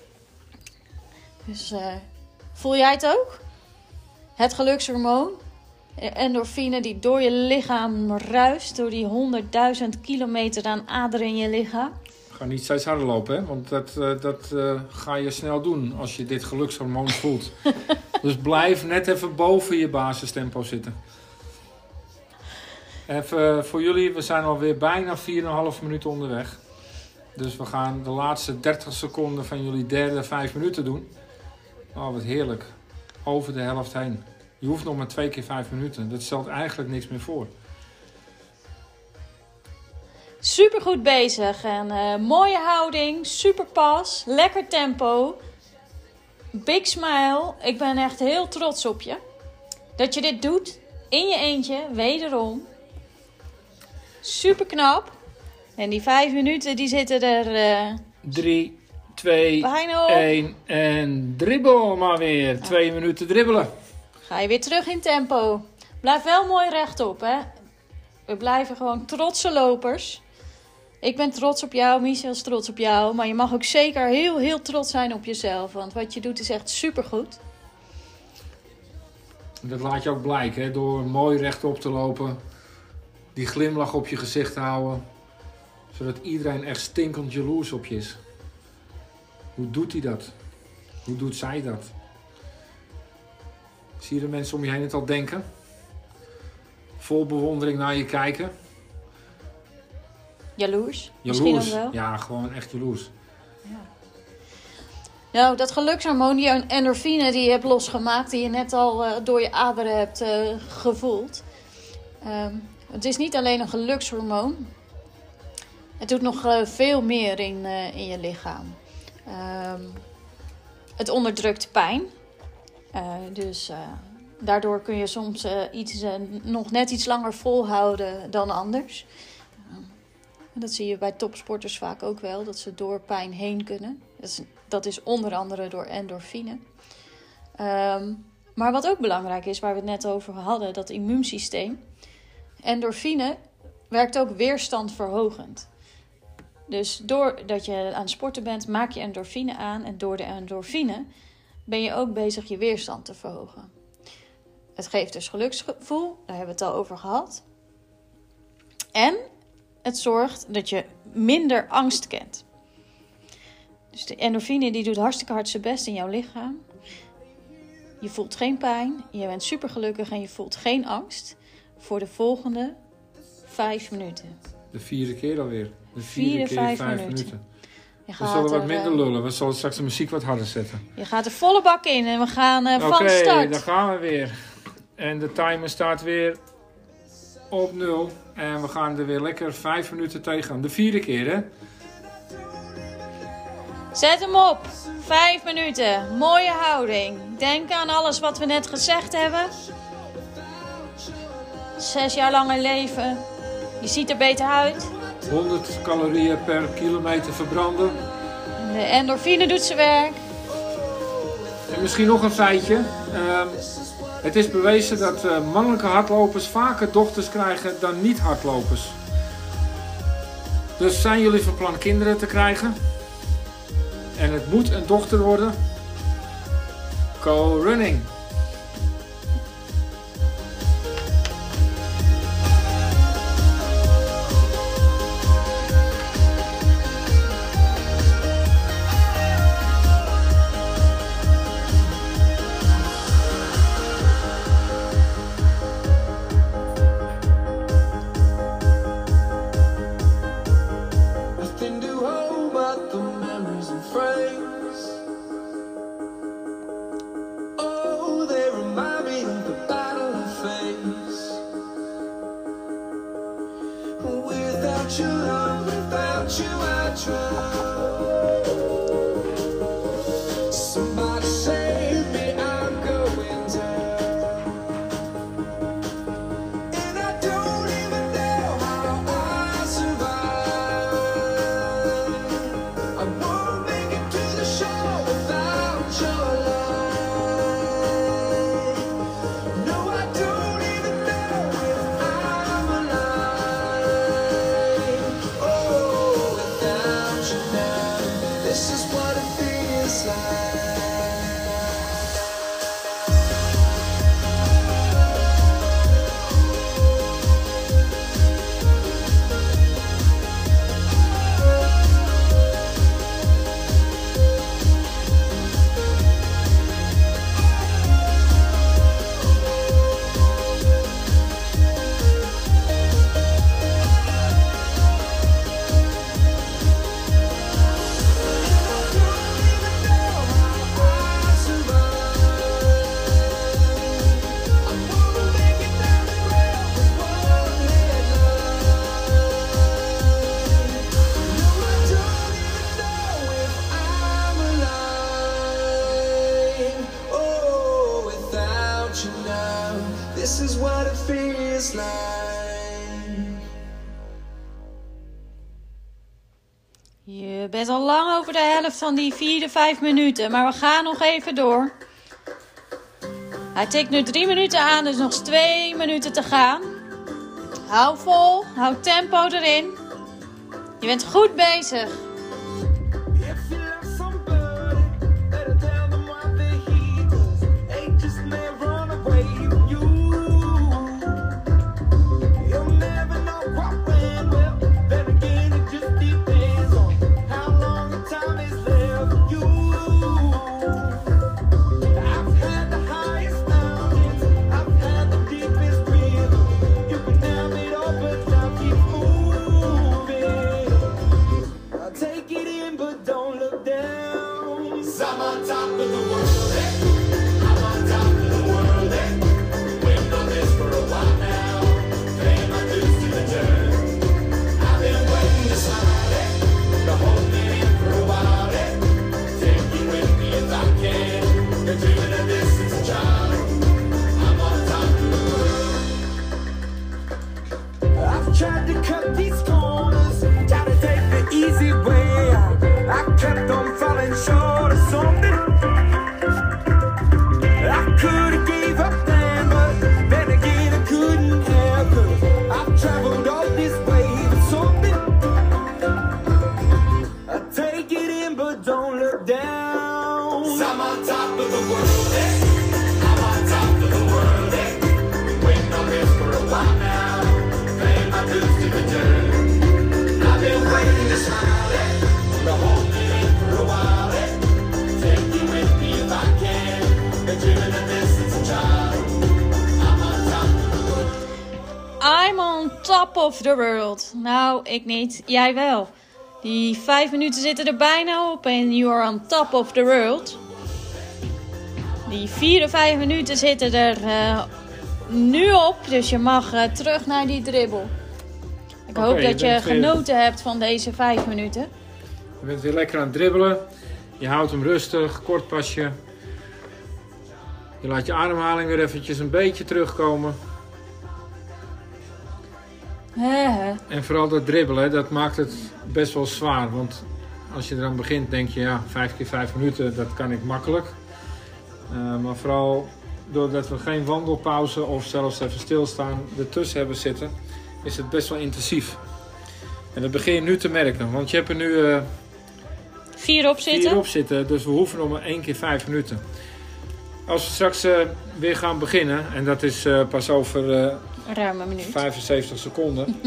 Dus voel jij het ook? Het gelukshormoon. Endorfine die door je lichaam ruist. Door die 100.000 kilometer aan aderen in je lichaam. Ga niet steeds harder lopen, hè? Want dat ga je snel doen als je dit gelukshormoon voelt. Dus blijf net even boven je basistempo zitten. Even voor jullie, we zijn alweer bijna 4,5 minuten onderweg. Dus we gaan de laatste 30 seconden van jullie derde 5 minuten doen. Oh, wat heerlijk. Over de helft heen. Je hoeft nog maar 2 keer 5 minuten. Dat stelt eigenlijk niks meer voor. Super goed bezig. En mooie houding. Super pas. Lekker tempo. Big smile. Ik ben echt heel trots op je. Dat je dit doet. In je eentje. Wederom. Super knap. En die 5 minuten die zitten er... 3, 2, bijna op. 1 en dribbel maar weer. 2 minuten dribbelen. Ga je weer terug in tempo. Blijf wel mooi rechtop, hè. We blijven gewoon trotse lopers. Ik ben trots op jou, Michel is trots op jou. Maar je mag ook zeker heel, heel trots zijn op jezelf. Want wat je doet is echt supergoed. Dat laat je ook blijken, hè? Door mooi rechtop te lopen. Die glimlach op je gezicht te houden. Zodat iedereen echt stinkend jaloers op je is. Hoe doet hij dat? Hoe doet zij dat? Zie je de mensen om je heen het al denken? Vol bewondering naar je kijken. Jaloers? Jaloers. Misschien ook wel. Ja, gewoon echt jaloers. Ja. Nou, dat gelukshormoon, die endorfine die je hebt losgemaakt, die je net al door je aderen hebt gevoeld. Het is niet alleen een gelukshormoon. Het doet nog veel meer in je lichaam. Het onderdrukt pijn. Dus daardoor kun je soms nog net iets langer volhouden dan anders. Dat zie je bij topsporters vaak ook wel, dat ze door pijn heen kunnen. Dat is onder andere door endorfine. Maar wat ook belangrijk is, waar we het net over hadden, dat immuunsysteem. Endorfine werkt ook weerstandverhogend. Dus doordat je aan het sporten bent, maak je endorfine aan. En door de endorfine ben je ook bezig je weerstand te verhogen. Het geeft dus geluksgevoel, daar hebben we het al over gehad. En het zorgt dat je minder angst kent. Dus de endorfine die doet hartstikke hard zijn best in jouw lichaam. Je voelt geen pijn, je bent super gelukkig en je voelt geen angst voor de volgende 5 minuten. De 4e keer alweer. De 4e keer 5 minuten. We zullen wat minder lullen. We zullen straks de muziek wat harder zetten. Je gaat er volle bak in en we gaan van start. Oké, daar gaan we weer. En de timer staat weer op 0. En we gaan er weer lekker 5 minuten tegen. De 4e keer, hè? Zet hem op. 5 minuten. Mooie houding. Denk aan alles wat we net gezegd hebben. 6 jaar langer leven. Je ziet er beter uit. 100 calorieën per kilometer verbranden. De endorfine doet zijn werk. En misschien nog een feitje. Het is bewezen dat mannelijke hardlopers vaker dochters krijgen dan niet-hardlopers. Dus zijn jullie van plan kinderen te krijgen? En het moet een dochter worden? Go running! know without you I drown. Somebody save me, I'm going down. And I don't even know how I survive. I won't make it to the shore without your love. No, I don't even know if I'm alive. Oh, without you now, this is what it feels like. This is what it feels like. Je bent al lang over de helft van die 4-5 minuten, maar we gaan nog even door. Hij tikt nu 3 minuten aan, dus nog 2 minuten te gaan. Hou vol, hou tempo erin. Je bent goed bezig. If you love somebody, better tell them what they hear, 'cause angels may run away from you. You'll never know what went well. Then again, it just depends on how long the time is left for you. I've had the highest mountains, I've had the deepest river. You can have it all, but now keep moving. I'll take it in, but don't look down. 'Cause I'm on top of the world, eh? I'm on top of the world, eh? Waiting on this for a while now. Paying my dues to the dirt. I've been waiting to smile, eh? To hold me in for a while, eh? Take you with me if I can. Been dreaming of this since a child. I'm on top of the world. I've tried to cut these corners, tried to take the easy way out. I kept on falling short of something. I could have gave up then, but then again I couldn't have, 'cause I've traveled all this way for something. I take it in, but don't look down. 'Cause I'm on top of the world, eh? I'm on top of the world, eh? Waiting on this for a while now. Paying my dues to the dirt. I've been waiting to smile, eh? To hold me in for a while, eh? Take you with me if I can. Been dreaming of this since a child. I'm on top of the world. I'm on top of the world. Nou, ik niet. Jij wel. Die 5 minuten zitten er bijna op en you are on top of the world. Die 4-5 minuten zitten er nu op, dus je mag terug naar die dribbel. Ik hoop dat je genoten hebt van deze 5 minuten. Je bent weer lekker aan het dribbelen. Je houdt hem rustig, kort pasje. Je laat je ademhaling weer eventjes een beetje terugkomen. En vooral dat dribbelen, dat maakt het best wel zwaar. Want als je eraan begint, denk je, ja, 5 keer 5 minuten, dat kan ik makkelijk. Maar vooral doordat we geen wandelpauze of zelfs even stilstaan ertussen hebben zitten, is het best wel intensief. En dat begin je nu te merken, want je hebt er nu 4 op zitten. 4 op zitten, dus we hoeven nog maar 1 keer 5 minuten. Als we straks weer gaan beginnen, en dat is pas over ruim een minuut. 75 seconden,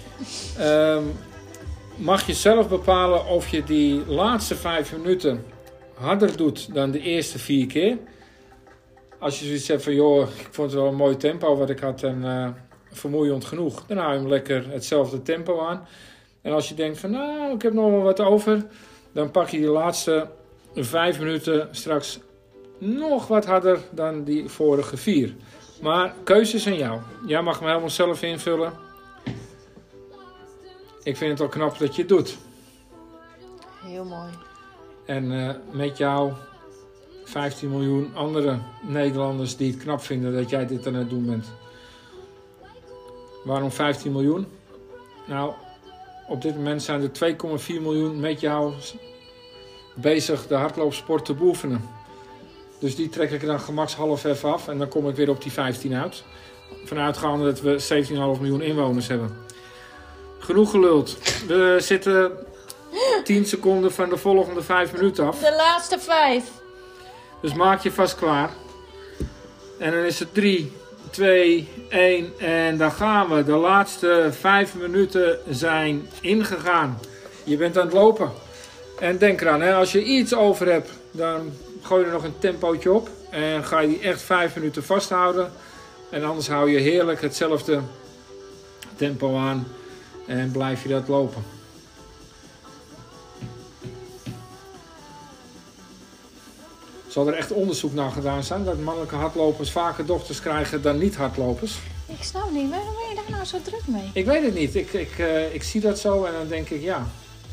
mag je zelf bepalen of je die laatste 5 minuten harder doet dan de eerste 4 keer. Als je zoiets hebt van, joh, ik vond het wel een mooi tempo wat ik had en vermoeiend genoeg, dan hou je hem lekker hetzelfde tempo aan. En als je denkt van, nou, ik heb nog wel wat over, dan pak je die laatste 5 minuten straks nog wat harder dan die vorige 4. Maar keuze is aan jou. Jij mag hem helemaal zelf invullen. Ik vind het al knap dat je het doet. Heel mooi. En met jou 15 miljoen andere Nederlanders die het knap vinden dat jij dit aan het doen bent. Waarom 15 miljoen? Nou, op dit moment zijn er 2,4 miljoen met jou bezig de hardloopsport te beoefenen. Dus die trek ik er dan gemakshalf even af en dan kom ik weer op die 15 uit. Vanuitgaande dat we 17,5 miljoen inwoners hebben. Genoeg geluld. We zitten 10 seconden van de volgende 5 minuten af. De laatste 5. Dus maak je vast klaar. En dan is het 3, 2, 1 en dan gaan we. De laatste 5 minuten zijn ingegaan. Je bent aan het lopen. En denk eraan, hè, als je iets over hebt, dan gooi je er nog een tempootje op. En ga je die echt 5 minuten vasthouden. En anders hou je heerlijk hetzelfde tempo aan. En blijf je dat lopen. Zal er echt onderzoek naar gedaan zijn dat mannelijke hardlopers vaker dochters krijgen dan niet-hardlopers? Ik snap niet, waarom ben je daar nou zo druk mee? Ik weet het niet. Ik zie dat zo en dan denk ik, ja.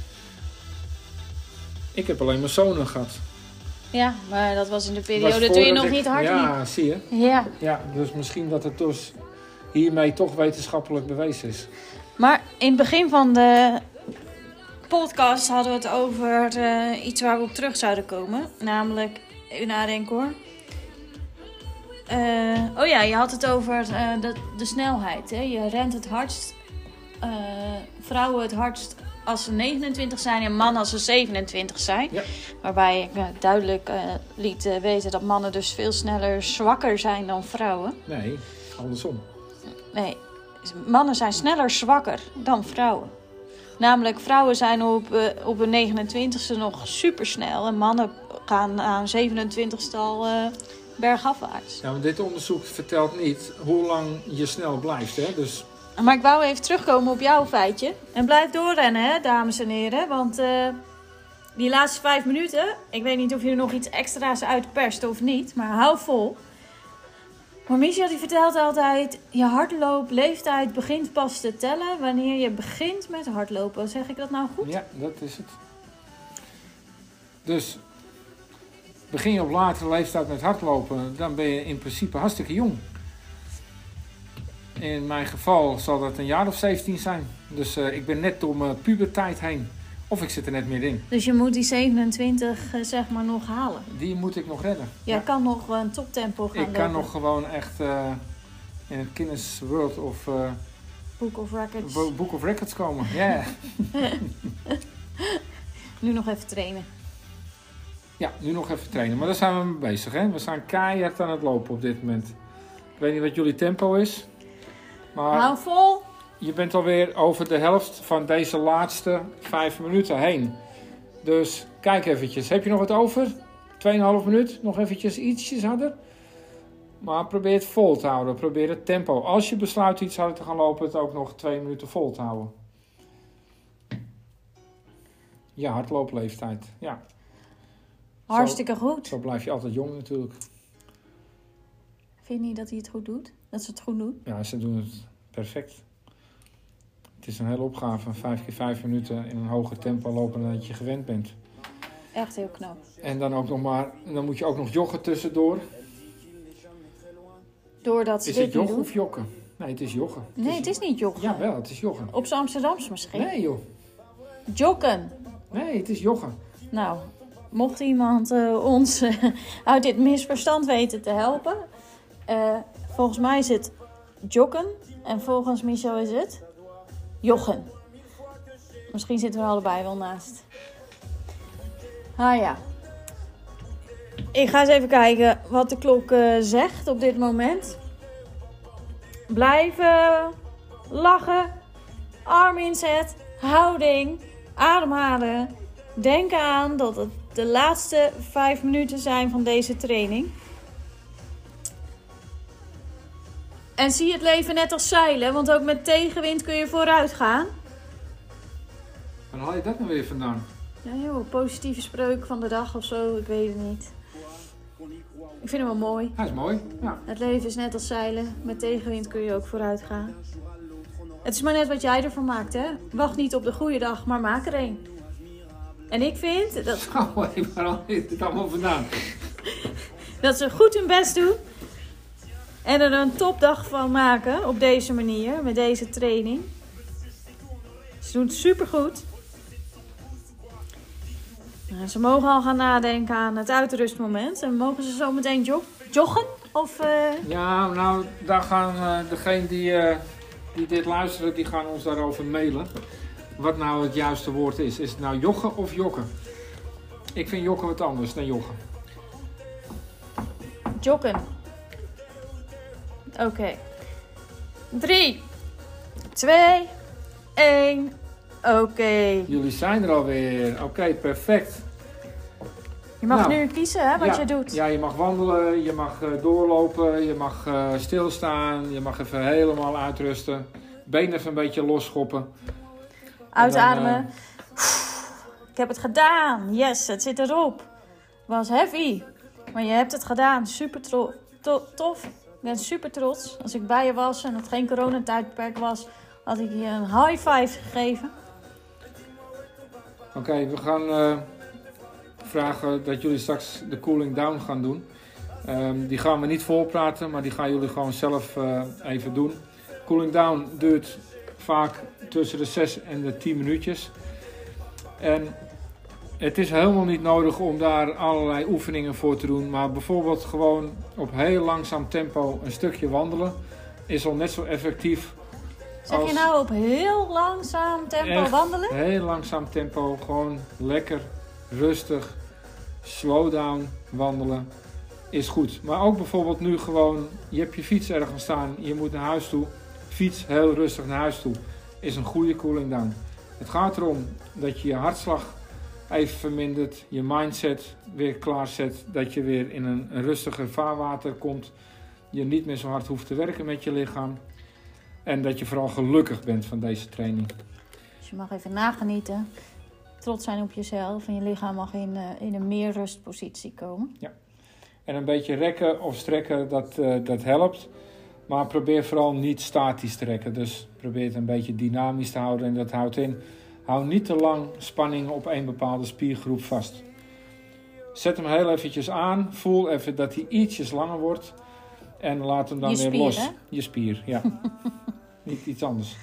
Ik heb alleen maar zonen gehad. Ja, maar dat was in de Was periode toen je voordat nog ik- niet hard liep. Ja, zie je. Ja. Ja, dus misschien dat het dus hiermee toch wetenschappelijk bewezen is. Maar in het begin van de podcast hadden we het over iets waar we op terug zouden komen. Namelijk, even nadenken hoor. Oh ja, je had het over de snelheid. Hè? Je rent het hardst, vrouwen het hardst als ze 29 zijn en mannen als ze 27 zijn. Ja. Waarbij ik duidelijk liet weten dat mannen dus veel sneller zwakker zijn dan vrouwen. Nee, andersom. Nee, mannen zijn sneller zwakker dan vrouwen. Namelijk, vrouwen zijn op hun 29ste nog supersnel. En mannen gaan aan 27ste al bergafwaarts. Ja, maar dit onderzoek vertelt niet hoe lang je snel blijft. Hè? Dus Maar ik wou even terugkomen op jouw feitje. En blijf doorrennen, hè, dames en heren. Want die laatste 5 minuten... Ik weet niet of je er nog iets extra's uitperst of niet. Maar hou vol. Maar Michel die vertelt altijd... Je hardloopleeftijd begint pas te tellen... wanneer je begint met hardlopen. Zeg ik dat nou goed? ja, dat is het. Dus begin je op latere leeftijd met hardlopen, dan ben je in principe hartstikke jong. In mijn geval zal dat een jaar of 17 zijn. Dus ik ben net door mijn puberteit heen. Of ik zit er net middenin. Dus je moet die 27 zeg maar nog halen. Die moet ik nog redden. Jij kan nog een toptempo gaan Ik lopen. kan nog gewoon echt in het Guinness World of Book of Records. Book of Records komen. Ja. Nu nog even trainen. Ja, nu nog even trainen. Maar daar zijn we mee bezig. Hè? We zijn keihard aan het lopen op dit moment. Ik weet niet wat jullie tempo is. Maar Hou vol. je bent alweer over de helft van deze laatste 5 minuten heen. Dus kijk eventjes. Heb je nog wat over? 2,5 minuut? Nog eventjes ietsjes harder? Maar probeer het vol te houden. Probeer het tempo. Als je besluit iets harder te gaan lopen, het ook nog 2 minuten vol te houden. Ja, hardloopleeftijd. Ja, Hartstikke goed. zo blijf je altijd jong natuurlijk. Vind je niet dat hij het goed doet? Dat ze het goed doen? Ja, ze doen het perfect. Het is een hele opgave. 5 keer 5 minuten in een hoger tempo lopen dan dat je gewend bent. Echt heel knap. En dan ook nog maar, dan moet je ook nog joggen tussendoor. Doordat ze Is dit het niet joggen doen. of jokken? Nee, het is joggen. Nee, het is niet joggen. Ja, wel, het is joggen. Op z'n Amsterdams misschien. Nee joh. Joggen. Nee, het is joggen. Nou, mocht iemand ons uit dit misverstand weten te helpen. Volgens mij is het joggen. En volgens Michel is het joggen. Misschien zitten we allebei wel naast. Ah ja. Ik ga eens even kijken wat de klok zegt op dit moment. Blijven lachen. Arm inzet. Houding. Ademhalen. Denk aan dat het de laatste 5 minuten zijn van deze training. En zie het leven net als zeilen, want ook met tegenwind kun je vooruit gaan. Waar haal je dat nou weer vandaan? Ja joh, positieve spreuk van de dag of zo, ik weet het niet. Ik vind hem wel mooi. Hij is mooi. Ja. Het leven is net als zeilen, met tegenwind kun je ook vooruit gaan. Het is maar net wat jij ervan maakt, hè. Wacht niet op de goede dag, maar maak er een. En ik vind dat, Zo, hé, waar haal je dit allemaal vandaan? dat ze goed hun best doen. En er een topdag van maken op deze manier, met deze training. Ze doen het supergoed. Nou, ze mogen al gaan nadenken aan het uitrustmoment. En mogen ze zo meteen joggen? Of, Ja, nou, daar gaan degenen die dit luisteren, die gaan ons daarover mailen. Wat nou het juiste woord is. Is het nou joggen of jokken? Ik vind jokken wat anders dan joggen. joggen? Oké. 3, 2, 1. Oké. Jullie zijn er alweer. Oké, perfect. Je mag Nou, nu kiezen hè, wat ja, je doet. Ja, je mag wandelen, je mag doorlopen, je mag stilstaan, je mag even helemaal uitrusten. Benen even een beetje losschoppen. Uitademen. En Ik heb het gedaan. Yes, het zit erop. Het was heavy. Maar je hebt het gedaan. Super tof. Ik ben super trots. Als ik bij je was en het geen coronatijdperk was, had ik je een high five gegeven. Oké, we gaan vragen dat jullie straks de cooling down gaan doen. Die gaan we niet volpraten, maar die gaan jullie gewoon zelf even doen. Cooling down duurt vaak tussen de 6 en de 10 minuutjes. En het is helemaal niet nodig om daar allerlei oefeningen voor te doen. Maar bijvoorbeeld gewoon op heel langzaam tempo een stukje wandelen is al net zo effectief. Zeg je nou op heel langzaam tempo Echt wandelen? Heel langzaam tempo, gewoon lekker, rustig, slow down wandelen is goed. Maar ook bijvoorbeeld nu gewoon, je hebt je fiets ergens staan, je moet naar huis toe. Fiets heel rustig naar huis toe is een goede cooling down. Het gaat erom dat je je hartslag even vermindert, je mindset weer klaarzet, dat je weer in een rustiger vaarwater komt. Je niet meer zo hard hoeft te werken met je lichaam. En dat je vooral gelukkig bent van deze training. Dus je mag even nagenieten. Trots zijn op jezelf. En je lichaam mag in een meer rustpositie komen. En een beetje rekken of strekken, dat helpt. Maar probeer vooral niet statisch te rekken. Dus probeer het een beetje dynamisch te houden. En dat houdt in, hou niet te lang spanning op één bepaalde spiergroep vast. Zet hem heel eventjes aan. Voel even dat hij ietsjes langer wordt. En laat hem dan Je weer spier, los. hè? Je spier, ja. Niet iets anders.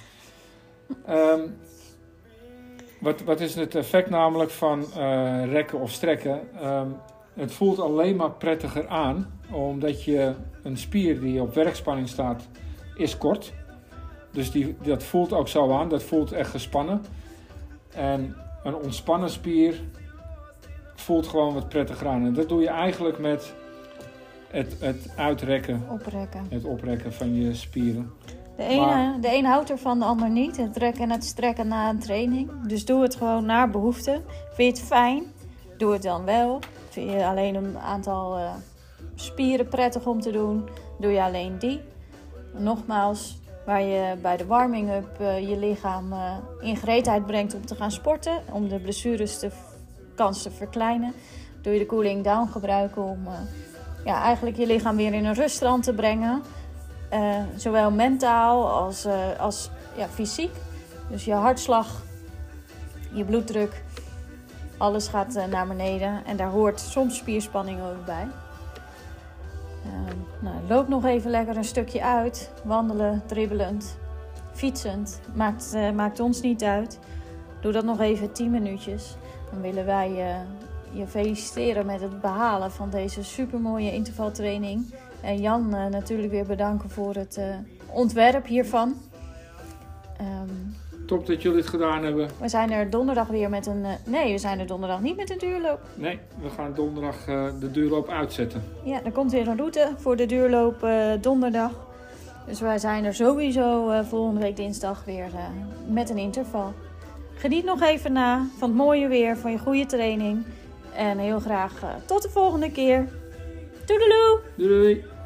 Wat is het effect namelijk van rekken of strekken? Het voelt alleen maar prettiger aan, omdat je een spier die op werkspanning staat, is kort. Dus dat voelt ook zo aan, dat voelt echt gespannen. En een ontspannen spier voelt gewoon wat prettiger aan. En dat doe je eigenlijk met het uitrekken, Oprekken. het oprekken van je spieren. De een houdt ervan, de ander niet. Het rekken en het strekken na een training. Dus doe het gewoon naar behoefte. Vind je het fijn? Doe het dan wel. Vind je alleen een aantal spieren prettig om te doen? Doe je alleen die. Nogmaals, waar je bij de warming-up je lichaam in gereedheid brengt om te gaan sporten. Om de blessures kans te verkleinen. Doe je de cooling down gebruiken om eigenlijk je lichaam weer in een ruststand te brengen. Zowel mentaal als fysiek. Dus je hartslag, je bloeddruk, alles gaat naar beneden. En daar hoort soms spierspanning ook bij. Loop nog even lekker een stukje uit. Wandelen, dribbelend, fietsend. Maakt ons niet uit. Doe dat nog even 10 minuutjes. Dan willen wij je feliciteren met het behalen van deze supermooie intervaltraining. En Jan natuurlijk weer bedanken voor het ontwerp hiervan. Top dat jullie het gedaan hebben. We zijn er donderdag weer met een... Nee, we zijn er donderdag niet met een duurloop. Nee, we gaan donderdag de duurloop uitzetten. Ja, er komt weer een route voor de duurloop donderdag. Dus wij zijn er sowieso volgende week dinsdag weer met een interval. Geniet nog even van het mooie weer, van je goede training. En heel graag tot de volgende keer. Doedeloe! Doei doei!